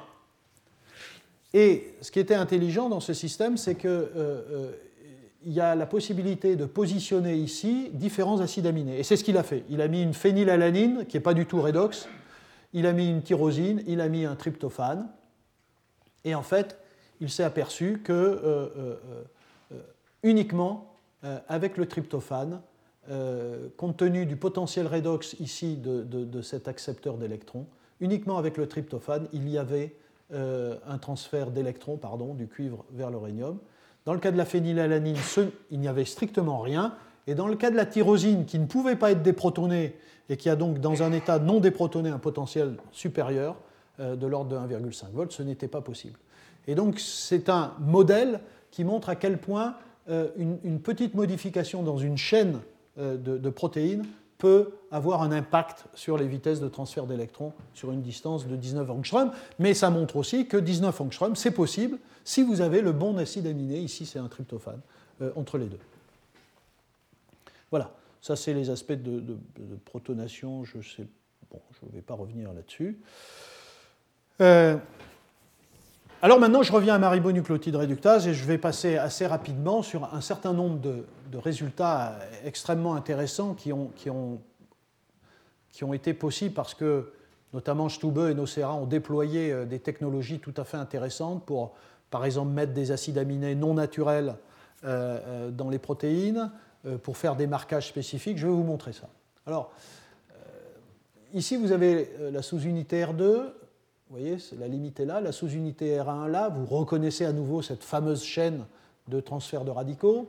Et ce qui était intelligent dans ce système, c'est que euh, euh, il y a la possibilité de positionner ici différents acides aminés. Et c'est ce qu'il a fait. Il a mis une phénylalanine, qui n'est pas du tout redox, il a mis une tyrosine, il a mis un tryptophane. Et en fait, il s'est aperçu que euh, euh, euh, uniquement euh, avec le tryptophane, euh, compte tenu du potentiel redox ici de, de, de cet accepteur d'électrons, uniquement avec le tryptophane, il y avait euh, un transfert d'électrons, pardon, du cuivre vers le rhénium. Dans le cas de la phénylalanine, il n'y avait strictement rien. Et dans le cas de la tyrosine, qui ne pouvait pas être déprotonée et qui a donc dans un état non déprotoné un potentiel supérieur euh, de l'ordre de un virgule cinq volts, ce n'était pas possible. Et donc c'est un modèle qui montre à quel point euh, une, une petite modification dans une chaîne euh, de, de protéines peut avoir un impact sur les vitesses de transfert d'électrons sur une distance de dix-neuf angstroms, mais ça montre aussi que dix-neuf angstroms, c'est possible si vous avez le bon acide aminé, ici c'est un tryptophane, euh, entre les deux. Voilà, ça c'est les aspects de, de, de protonation, je sais, bon, je ne vais pas revenir là-dessus. Euh, alors maintenant je reviens à ma ribonucléotide réductase et je vais passer assez rapidement sur un certain nombre de, de résultats extrêmement intéressants qui ont, qui, ont, qui ont été possibles parce que notamment Stube et Nocera ont déployé des technologies tout à fait intéressantes pour, par exemple, mettre des acides aminés non naturels euh, dans les protéines, euh, pour faire des marquages spécifiques. Je vais vous montrer ça. Alors, euh, ici, vous avez la sous-unité R deux. Vous voyez, la limite est là. La sous-unité R un là. Vous reconnaissez à nouveau cette fameuse chaîne de transfert de radicaux.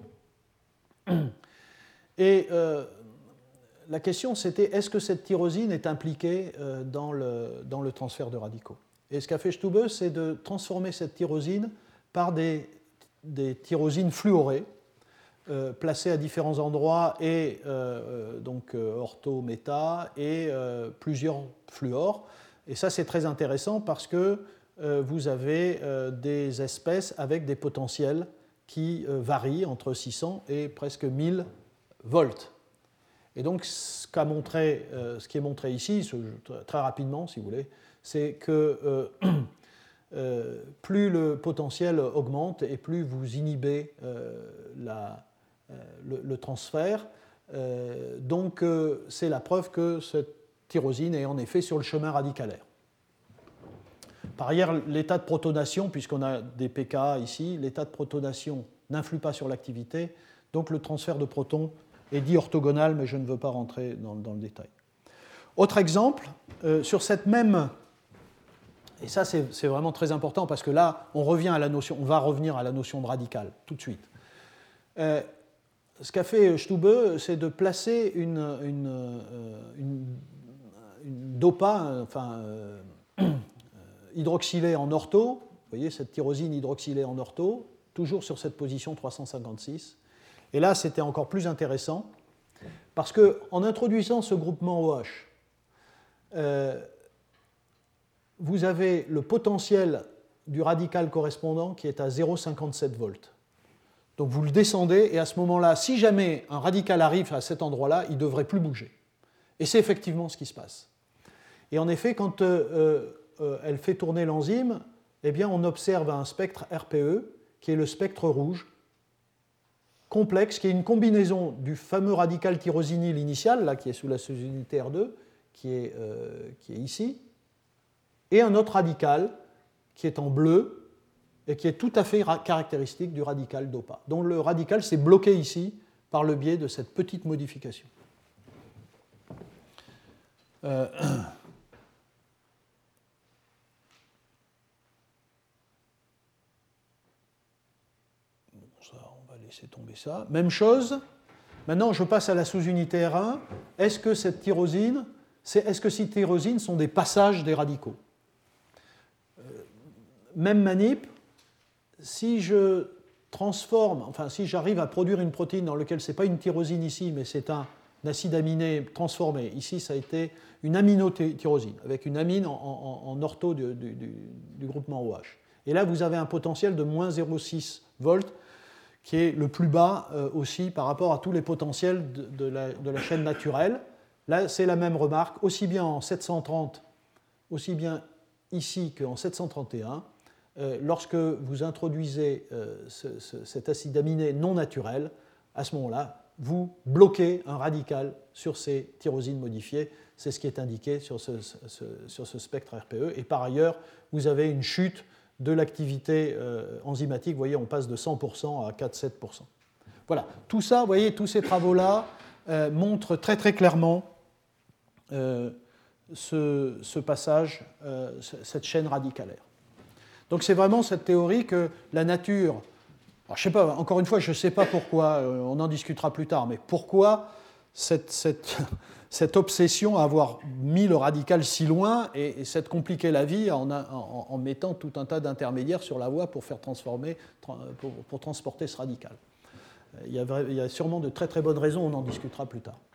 Et euh, la question, c'était est-ce que cette tyrosine est impliquée euh, dans, le, dans le transfert de radicaux? Et ce qu'a fait Stube, c'est de transformer cette tyrosine par des, des tyrosines fluorées, euh, placées à différents endroits, et euh, donc euh, ortho, méta, et euh, plusieurs fluors. Et ça, c'est très intéressant parce que euh, vous avez euh, des espèces avec des potentiels qui euh, varient entre six cents et presque mille volts. Et donc, ce, qu'a montré, euh, ce qui est montré ici, ce, très rapidement, si vous voulez, c'est que euh, euh, plus le potentiel augmente et plus vous inhibez euh, la, euh, le, le transfert. Euh, donc, euh, c'est la preuve que cette tyrosine est en effet sur le chemin radicalaire. Par ailleurs, l'état de protonation, puisqu'on a des P K ici, l'état de protonation n'influe pas sur l'activité, donc le transfert de protons est dit orthogonal, mais je ne veux pas rentrer dans, dans le détail. Autre exemple, euh, sur cette même... Et ça, c'est, c'est vraiment très important, parce que là, on, revient à la notion, on va revenir à la notion de radical, tout de suite. Euh, ce qu'a fait Stube, c'est de placer une, une, une, une dopa, enfin, euh, hydroxylée en ortho, vous voyez, cette tyrosine hydroxylée en ortho, toujours sur cette position trois cent cinquante-six. Et là, c'était encore plus intéressant, parce qu'en introduisant ce groupement OH, euh, vous avez le potentiel du radical correspondant qui est à zéro virgule cinquante-sept volts. Donc vous le descendez, et à ce moment-là, si jamais un radical arrive à cet endroit-là, il ne devrait plus bouger. Et c'est effectivement ce qui se passe. Et en effet, quand euh, euh, elle fait tourner l'enzyme, eh bien, on observe un spectre R P E, qui est le spectre rouge, complexe, qui est une combinaison du fameux radical tyrosinyl initial, là, qui est sous la sous-unité R deux, qui est, euh, qui est ici, et un autre radical, qui est en bleu, et qui est tout à fait caractéristique du radical dopa, dont le radical s'est bloqué ici par le biais de cette petite modification. Euh, Laissez tomber ça. Même chose. Maintenant, je passe à la sous-unité R un. Est-ce que cette tyrosine, c'est, est-ce que ces tyrosines sont des passages des radicaux? euh, Même manip. Si je transforme, enfin, si j'arrive à produire une protéine dans laquelle ce n'est pas une tyrosine ici, mais c'est un acide aminé transformé. Ici, ça a été une aminotyrosine, avec une amine en, en, en ortho du, du, du groupement OH. Et là, vous avez un potentiel de moins zéro virgule six volts, qui est le plus bas euh, aussi par rapport à tous les potentiels de, de, la, de la chaîne naturelle. Là, c'est la même remarque, aussi bien en sept cent trente, aussi bien ici qu'en sept cent trente et un. Euh, lorsque vous introduisez euh, ce, ce, cet acide aminé non naturel, à ce moment-là, vous bloquez un radical sur ces tyrosines modifiées. C'est ce qui est indiqué sur ce, ce, sur ce spectre R P E. Et par ailleurs, vous avez une chute de l'activité euh, enzymatique. Vous voyez, on passe de cent pour cent à quatre à sept pour cent. Voilà, tout ça, vous voyez, tous ces travaux-là euh, montrent très très clairement euh, ce, ce passage, euh, cette chaîne radicalaire. Donc c'est vraiment cette théorie que la nature, alors, je sais pas, encore une fois, je ne sais pas pourquoi, euh, on en discutera plus tard, mais pourquoi cette, cette, cette obsession à avoir mis le radical si loin et, et cette compliquer la vie en, en, en mettant tout un tas d'intermédiaires sur la voie pour faire transformer, pour, pour transporter ce radical. Il y, a, il y a sûrement de très très bonnes raisons, on en discutera plus tard.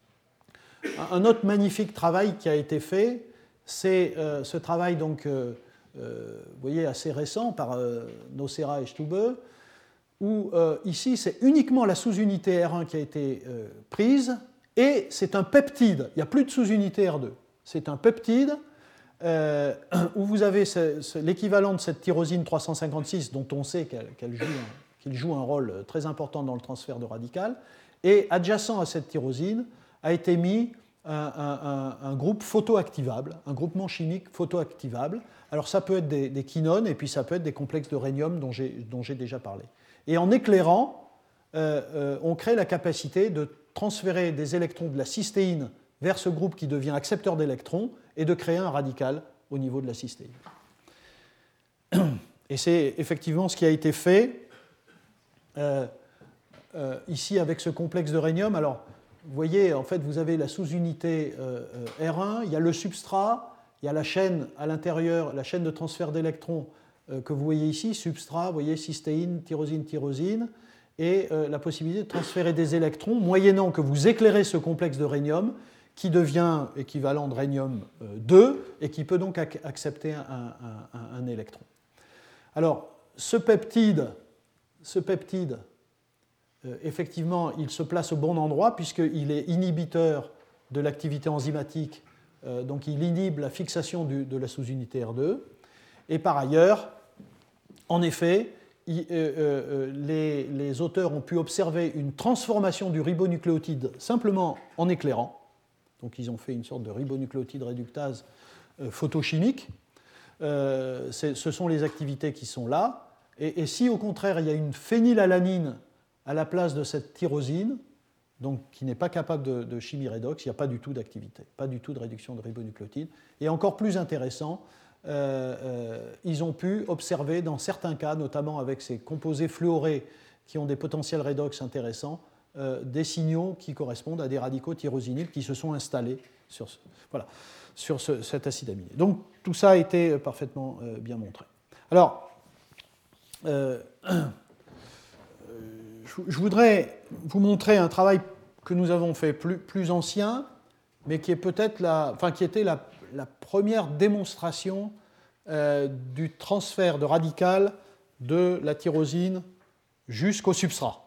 Un autre magnifique travail qui a été fait, c'est euh, ce travail donc, euh, euh, vous voyez, assez récent par euh, Nocera et Stube, où euh, ici c'est uniquement la sous-unité R un qui a été euh, prise, et c'est un peptide, il n'y a plus de sous-unité R deux. C'est un peptide euh, où vous avez ce, ce, l'équivalent de cette tyrosine trois cent cinquante-six, dont on sait qu'elle, qu'elle joue un, qu'il joue un rôle très important dans le transfert de radical, et adjacent à cette tyrosine a été mis un, un, un groupe photoactivable, un groupement chimique photoactivable. Alors ça peut être des, des quinones et puis ça peut être des complexes de rhénium dont j'ai, dont j'ai déjà parlé. Et en éclairant, euh, euh, on crée la capacité de transférer des électrons de la cystéine vers ce groupe qui devient accepteur d'électrons et de créer un radical au niveau de la cystéine. Et c'est effectivement ce qui a été fait euh, euh, ici avec ce complexe de rhénium. Alors, vous voyez, en fait, vous avez la sous-unité euh, R un, il y a le substrat, il y a la chaîne à l'intérieur, la chaîne de transfert d'électrons euh, que vous voyez ici, substrat, vous voyez, cystéine, tyrosine, tyrosine, et euh, la possibilité de transférer des électrons, moyennant que vous éclairez ce complexe de rhénium, qui devient équivalent de rhénium deux, et qui peut donc ac- accepter un, un, un, un électron. Alors, ce peptide, ce peptide euh, effectivement, il se place au bon endroit puisqu'il est inhibiteur de l'activité enzymatique, euh, donc il inhibe la fixation du, de la sous-unité R deux. Et par ailleurs, en effet, il, euh, euh, les, les auteurs ont pu observer une transformation du ribonucléotide simplement en éclairant. Donc ils ont fait une sorte de ribonucléotide réductase euh, photochimique. Euh, ce sont les activités qui sont là. Et, et si au contraire il y a une phénylalanine à la place de cette tyrosine, donc qui n'est pas capable de, de chimie redox, il n'y a pas du tout d'activité, pas du tout de réduction de ribonucléotide. Et encore plus intéressant, euh, euh, ils ont pu observer dans certains cas, notamment avec ces composés fluorés qui ont des potentiels redox intéressants, euh, des signaux qui correspondent à des radicaux tyrosiniles qui se sont installés sur, ce, voilà, sur ce, cet acide aminé. Donc tout ça a été parfaitement euh, bien montré. Alors, euh, je voudrais vous montrer un travail que nous avons fait plus, plus ancien, mais qui est peut-être la, enfin, qui était la, la première démonstration euh, du transfert de radical de la tyrosine jusqu'au substrat.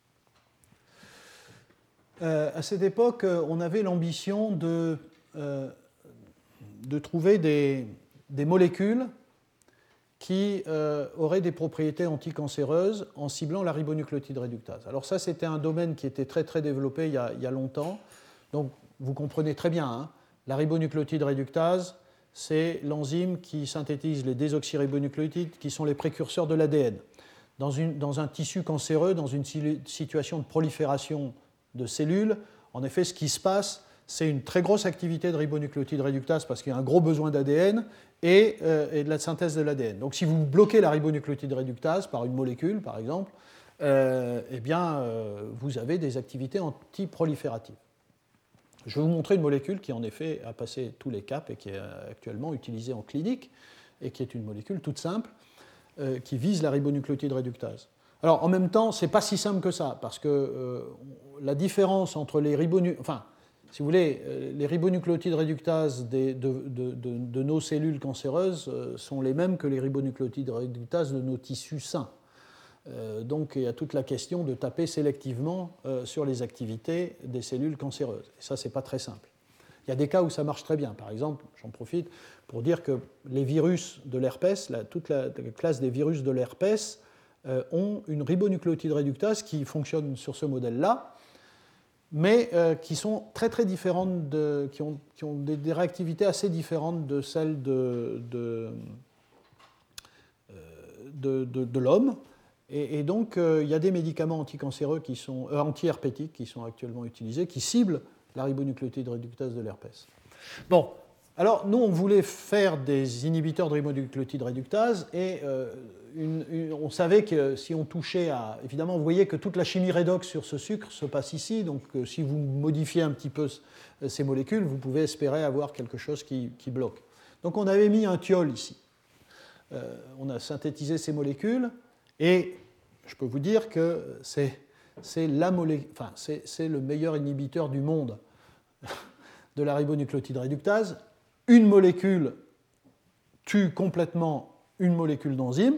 Euh, à cette époque, on avait l'ambition de, euh, de trouver des, des molécules qui euh, auraient des propriétés anticancéreuses en ciblant la ribonucléotide réductase. Alors ça, c'était un domaine qui était très très développé il y a, il y a longtemps. Donc vous comprenez très bien, hein, la ribonucléotide réductase, c'est l'enzyme qui synthétise les désoxyribonucléotides qui sont les précurseurs de l'A D N. Dans, une, dans un tissu cancéreux, dans une situation de prolifération de cellules, en effet, ce qui se passe, c'est une très grosse activité de ribonucléotide réductase parce qu'il y a un gros besoin d'A D N et, euh, et de la synthèse de l'A D N. Donc si vous bloquez la ribonucléotide réductase par une molécule, par exemple, euh, eh bien, euh, vous avez des activités antiprolifératives. Je vais vous montrer une molécule qui, en effet, a passé tous les caps et qui est actuellement utilisée en clinique et qui est une molécule toute simple euh, qui vise la ribonucléotide réductase. Alors, en même temps, ce n'est pas si simple que ça parce que euh, la différence entre les ribonucléotides... Enfin, si vous voulez, les ribonucléotides réductases de, de, de, de nos cellules cancéreuses sont les mêmes que les ribonucléotides réductases de nos tissus sains. Euh, donc il y a toute la question de taper sélectivement euh, sur les activités des cellules cancéreuses. Et ça, ce n'est pas très simple. Il y a des cas où ça marche très bien. Par exemple, j'en profite pour dire que les virus de l'herpès, la, toute la, la classe des virus de l'herpès, euh, ont une ribonucléotide réductase qui fonctionne sur ce modèle-là, mais euh, qui sont très très différentes, de, qui ont, qui ont des, des réactivités assez différentes de celles de, de, de, de, de l'homme. Et, et donc euh, il y a des médicaments anticancéreux qui sont euh, anti-herpétiques qui sont actuellement utilisés, qui ciblent la ribonucléotide réductase de l'herpès. Bon, alors nous on voulait faire des inhibiteurs de ribonucléotide réductase et euh, Une, une, on savait que si on touchait à... Évidemment, vous voyez que toute la chimie redox sur ce sucre se passe ici, donc euh, si vous modifiez un petit peu ces molécules, vous pouvez espérer avoir quelque chose qui, qui bloque. Donc on avait mis un thiol ici. Euh, on a synthétisé ces molécules, et je peux vous dire que c'est, c'est, la molé... enfin, c'est, c'est le meilleur inhibiteur du monde de la ribonucléotide réductase. Une molécule tue complètement une molécule d'enzyme.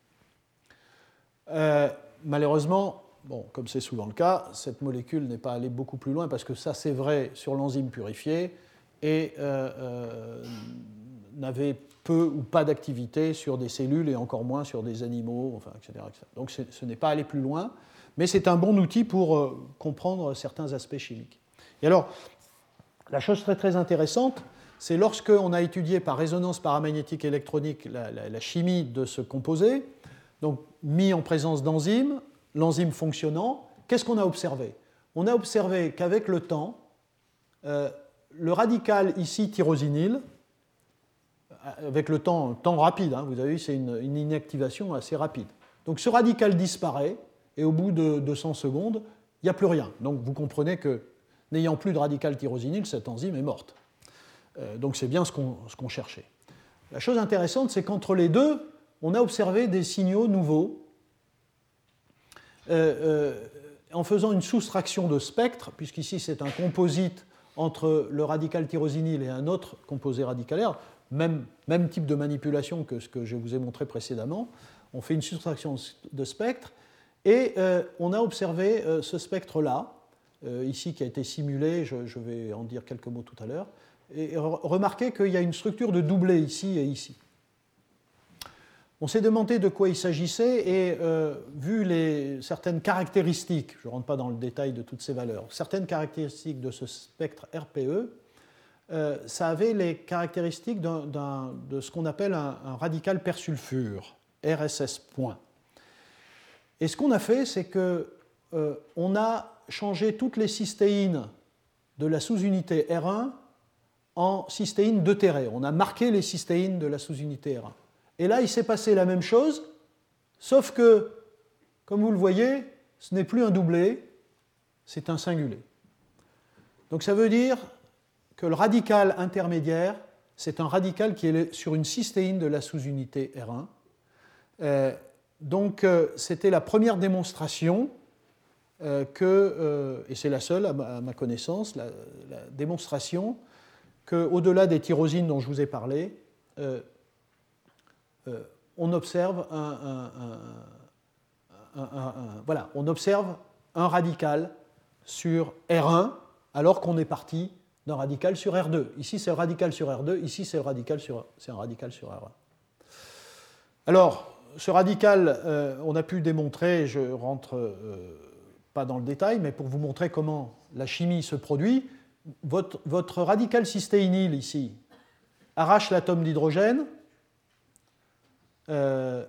Euh, malheureusement, bon, comme c'est souvent le cas, cette molécule n'est pas allée beaucoup plus loin parce que ça c'est vrai sur l'enzyme purifiée et euh, euh, n'avait peu ou pas d'activité sur des cellules et encore moins sur des animaux, enfin, et cetera, et cetera. Donc ce n'est pas allé plus loin, mais c'est un bon outil pour euh, comprendre certains aspects chimiques. Et alors, La chose très très intéressante, c'est lorsqu'on a étudié par résonance paramagnétique électronique la, la, la chimie de ce composé, donc mis en présence d'enzymes, l'enzyme fonctionnant, qu'est-ce qu'on a observé? On a observé qu'avec le temps, euh, le radical ici tyrosinyl, avec le temps, temps rapide, hein, vous avez vu, c'est une, une inactivation assez rapide. Donc ce radical disparaît, et au bout de deux cents secondes, il n'y a plus rien. Donc vous comprenez que, n'ayant plus de radical tyrosinyl, cette enzyme est morte. Euh, donc c'est bien ce qu'on, ce qu'on cherchait. La chose intéressante, c'est qu'entre les deux, on a observé des signaux nouveaux euh, euh, en faisant une soustraction de spectre, puisqu'ici c'est un composite entre le radical tyrosinyl et un autre composé radicalaire, même, même type de manipulation que ce que je vous ai montré précédemment. On fait une soustraction de spectre et euh, on a observé euh, ce spectre-là, euh, ici qui a été simulé, je, je vais en dire quelques mots tout à l'heure, et remarquez qu'il y a une structure de doublet ici et ici. On s'est demandé de quoi il s'agissait et euh, vu les, certaines caractéristiques, je ne rentre pas dans le détail de toutes ces valeurs, certaines caractéristiques de ce spectre R P E, euh, ça avait les caractéristiques d'un, d'un, de ce qu'on appelle un, un radical persulfure, R S S point. Et ce qu'on a fait, c'est qu'on euh, a changé toutes les cystéines de la sous-unité R un en cystéines deutérées. On a marqué les cystéines de la sous-unité R un. Et là, il s'est passé la même chose, sauf que, comme vous le voyez, ce n'est plus un doublet, c'est un singulet. Donc ça veut dire que le radical intermédiaire, c'est un radical qui est sur une cystéine de la sous-unité R un. Euh, donc euh, c'était la première démonstration euh, que, euh, et c'est la seule à ma, à ma connaissance, la, la démonstration qu'au-delà des tyrosines dont je vous ai parlé, euh, Euh, on observe un, un, un, un, voilà, on observe un radical sur R un alors qu'on est parti d'un radical sur R deux. Ici c'est le radical sur R deux, ici c'est, le radical sur, c'est un radical sur R un. Alors, ce radical, euh, on a pu démontrer, je ne rentre euh, pas dans le détail, mais pour vous montrer comment la chimie se produit, votre, votre radical cystéinyl ici arrache l'atome d'hydrogène. Euh...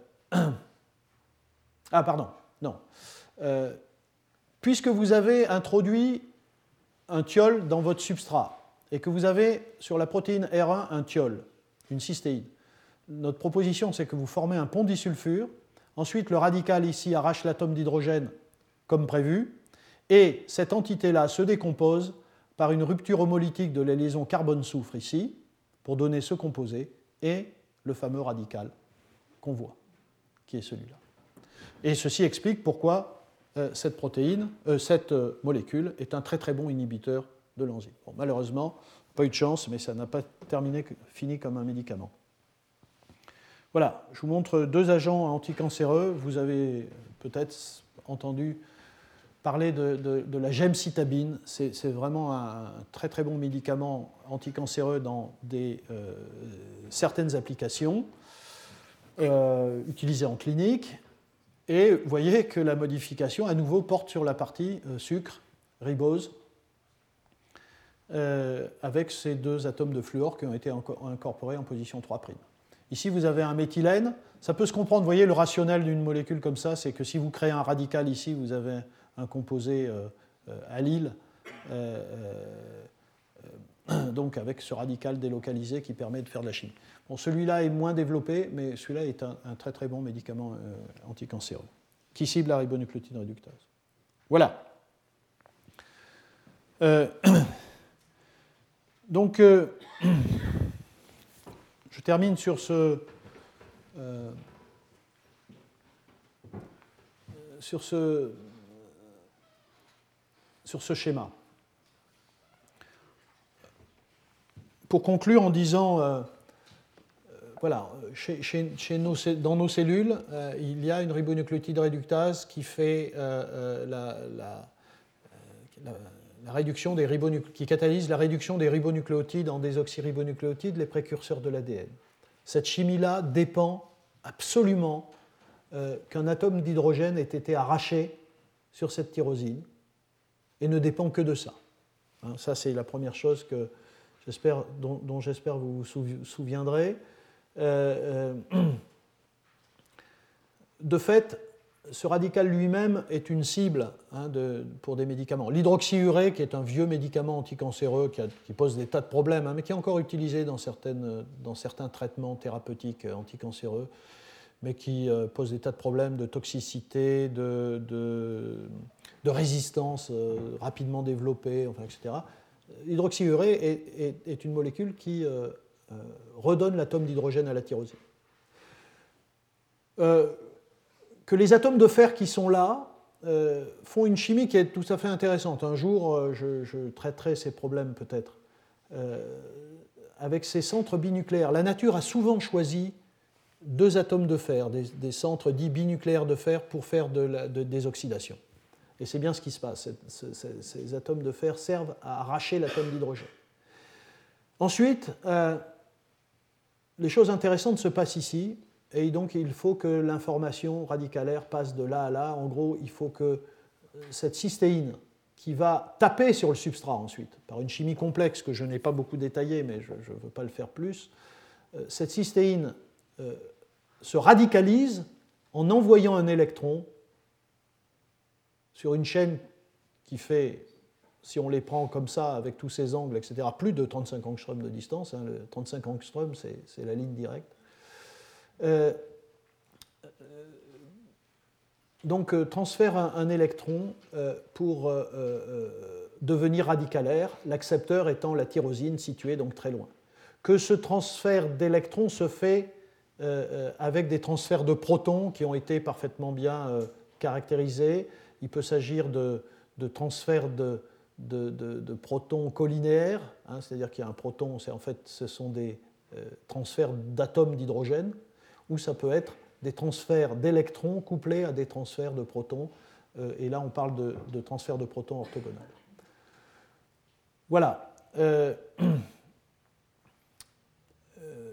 Ah, pardon, non. Euh, puisque vous avez introduit un thiol dans votre substrat et que vous avez sur la protéine R un un thiol, une cystéine, notre proposition c'est que vous formez un pont disulfure. Ensuite, le radical ici arrache l'atome d'hydrogène comme prévu et cette entité-là se décompose par une rupture homolytique de la liaison carbone-soufre ici pour donner ce composé et le fameux radical qu'on voit, qui est celui-là. Et ceci explique pourquoi euh, cette protéine, euh, cette euh, molécule est un très très bon inhibiteur de l'enzyme. Bon, malheureusement, pas eu de chance, mais ça n'a pas terminé, fini comme un médicament. Voilà, je vous montre deux agents anticancéreux. Vous avez peut-être entendu parler de, de, de la gemcitabine. C'est, c'est vraiment un très très bon médicament anticancéreux dans des, euh, certaines applications. Euh, utilisé en clinique, et vous voyez que la modification à nouveau porte sur la partie euh, sucre, ribose, euh, avec ces deux atomes de fluor qui ont été incorporés en position trois'. Ici vous avez un méthylène, ça peut se comprendre, vous voyez le rationnel d'une molécule comme ça, c'est que si vous créez un radical ici, vous avez un composé euh, euh, allyle, euh, euh, donc avec ce radical délocalisé qui permet de faire de la chimie. Bon, celui-là est moins développé, mais celui-là est un, un très très bon médicament euh, anticancéreux, qui cible la ribonucléotide réductase. Voilà. Euh, donc, euh, je termine sur ce, euh, sur ce, sur ce schéma. Pour conclure en disant, euh, voilà, chez, chez, chez nos, dans nos cellules, euh, il y a une ribonucléotide réductase qui fait euh, la, la, la, la réduction des ribonucléotides, qui catalyse la réduction des ribonucléotides en désoxyribonucléotides, les précurseurs de l'A D N. Cette chimie-là dépend absolument euh, qu'un atome d'hydrogène ait été arraché sur cette tyrosine et ne dépend que de ça. Hein, ça, c'est la première chose que j'espère, dont, dont j'espère vous vous souviendrez. Euh, euh, de fait, ce radical lui-même est une cible hein, de, pour des médicaments. L'hydroxyurée, qui est un vieux médicament anticancéreux qui, a, qui pose des tas de problèmes, hein, mais qui est encore utilisé dans, certaines, dans certains traitements thérapeutiques anticancéreux, mais qui euh, pose des tas de problèmes de toxicité, de, de, de résistance euh, rapidement développée, enfin, et cetera. L'hydroxyurée est, est, est une molécule qui euh, euh, redonne l'atome d'hydrogène à la tyrosine. Euh, que les atomes de fer qui sont là euh, font une chimie qui est tout à fait intéressante. Un jour, euh, je, je traiterai ces problèmes peut-être. Euh, avec ces centres binucléaires, la nature a souvent choisi deux atomes de fer, des, des centres dits binucléaires de fer, pour faire de la, de, des oxydations. Et c'est bien ce qui se passe. Ces, ces, ces atomes de fer servent à arracher l'atome d'hydrogène. Ensuite, euh, les choses intéressantes se passent ici. Et donc, il faut que l'information radicalaire passe de là à là. En gros, il faut que cette cystéine, qui va taper sur le substrat ensuite, par une chimie complexe que je n'ai pas beaucoup détaillée, mais je ne veux pas le faire plus, cette cystéine euh, se radicalise en envoyant un électron sur une chaîne qui fait, si on les prend comme ça, avec tous ces angles, et cetera, plus de trente-cinq angstroms de distance. Hein, le trente-cinq angstroms, c'est, c'est la ligne directe. Euh, donc euh, transfère un, un électron euh, pour euh, euh, devenir radicalaire, l'accepteur étant la tyrosine située donc très loin. Que ce transfert d'électrons se fait euh, avec des transferts de protons qui ont été parfaitement bien euh, caractérisés. Il peut s'agir de, de transferts de, de, de, de protons collinéaires, hein, c'est-à-dire qu'il y a un proton, c'est, en fait ce sont des euh, transferts d'atomes d'hydrogène, ou ça peut être des transferts d'électrons couplés à des transferts de protons. Euh, et là, on parle de, de transferts de protons orthogonal. Voilà. Euh, euh,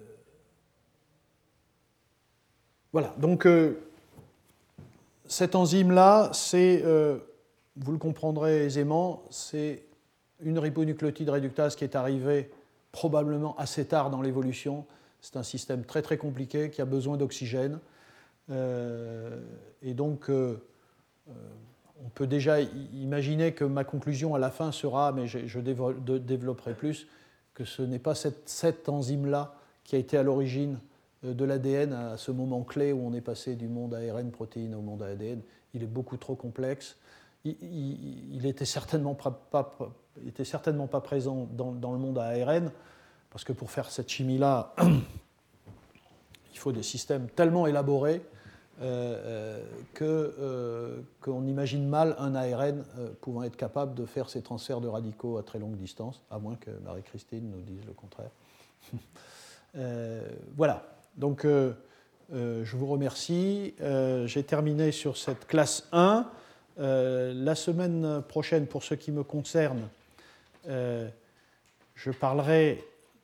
voilà. Donc, euh, cette enzyme-là, c'est, euh, vous le comprendrez aisément, c'est une ribonucléotide réductase qui est arrivée probablement assez tard dans l'évolution. C'est un système très très compliqué qui a besoin d'oxygène. Euh, et donc, euh, euh, on peut déjà imaginer que ma conclusion à la fin sera, mais je, je développerai plus, que ce n'est pas cette, cette enzyme-là qui a été à l'origine de l'A D N à ce moment clé où on est passé du monde A R N protéine au monde A D N. Il est beaucoup trop complexe. Il, il, il était certainement pas, pas, il était certainement pas présent dans, dans le monde A R N, parce que pour faire cette chimie-là, il faut des systèmes tellement élaborés euh, que, euh, qu'on imagine mal un A R N euh, pouvant être capable de faire ces transferts de radicaux à très longue distance, à moins que Marie-Christine nous dise le contraire. euh, voilà, donc euh, euh, je vous remercie. Euh, j'ai terminé sur cette classe un. Euh, la semaine prochaine, pour ce qui me concerne, euh, je parlerai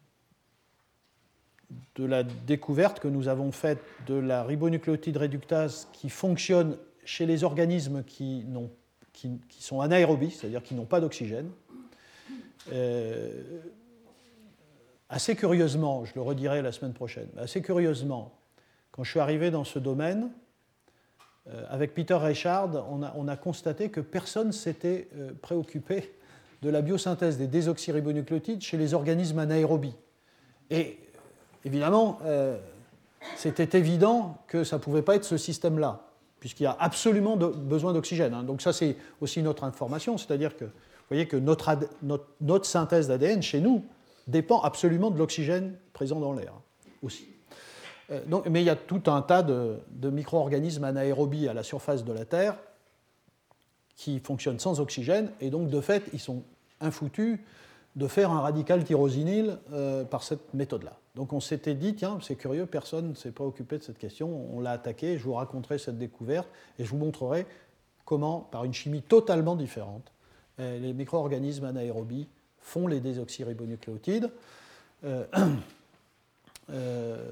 de la découverte que nous avons faite de la ribonucléotide réductase qui fonctionne chez les organismes qui, n'ont, qui, qui sont anaérobies, c'est-à-dire qui n'ont pas d'oxygène. Euh, assez curieusement, je le redirai la semaine prochaine, assez curieusement, quand je suis arrivé dans ce domaine, euh, avec Peter Reichard, on a, on a constaté que personne ne s'était euh, préoccupé de la biosynthèse des désoxyribonucléotides chez les organismes anaérobies. Et évidemment, euh, c'était évident que ça ne pouvait pas être ce système-là, puisqu'il y a absolument de, besoin d'oxygène. Hein. Donc ça, c'est aussi notre information, c'est-à-dire que vous voyez que notre, A D, notre, notre synthèse d'A D N chez nous dépend absolument de l'oxygène présent dans l'air aussi. Euh, donc, mais il y a tout un tas de, de micro-organismes anaérobies à la surface de la Terre qui fonctionnent sans oxygène, et donc de fait, ils sont infoutus de faire un radical tyrosinyle euh, par cette méthode-là. Donc on s'était dit, tiens, c'est curieux, personne ne s'est préoccupé de cette question, on l'a attaqué, je vous raconterai cette découverte, et je vous montrerai comment, par une chimie totalement différente, euh, les micro-organismes anaérobies font les désoxyribonucléotides. Euh, euh,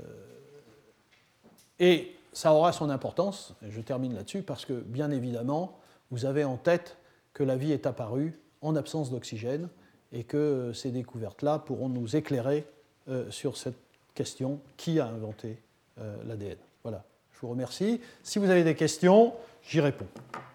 et ça aura son importance, et je termine là-dessus, parce que, bien évidemment, vous avez en tête que la vie est apparue en absence d'oxygène, et que ces découvertes-là pourront nous éclairer euh, sur cette question, qui a inventé euh, l'A D N. Voilà, je vous remercie. Si vous avez des questions, j'y réponds.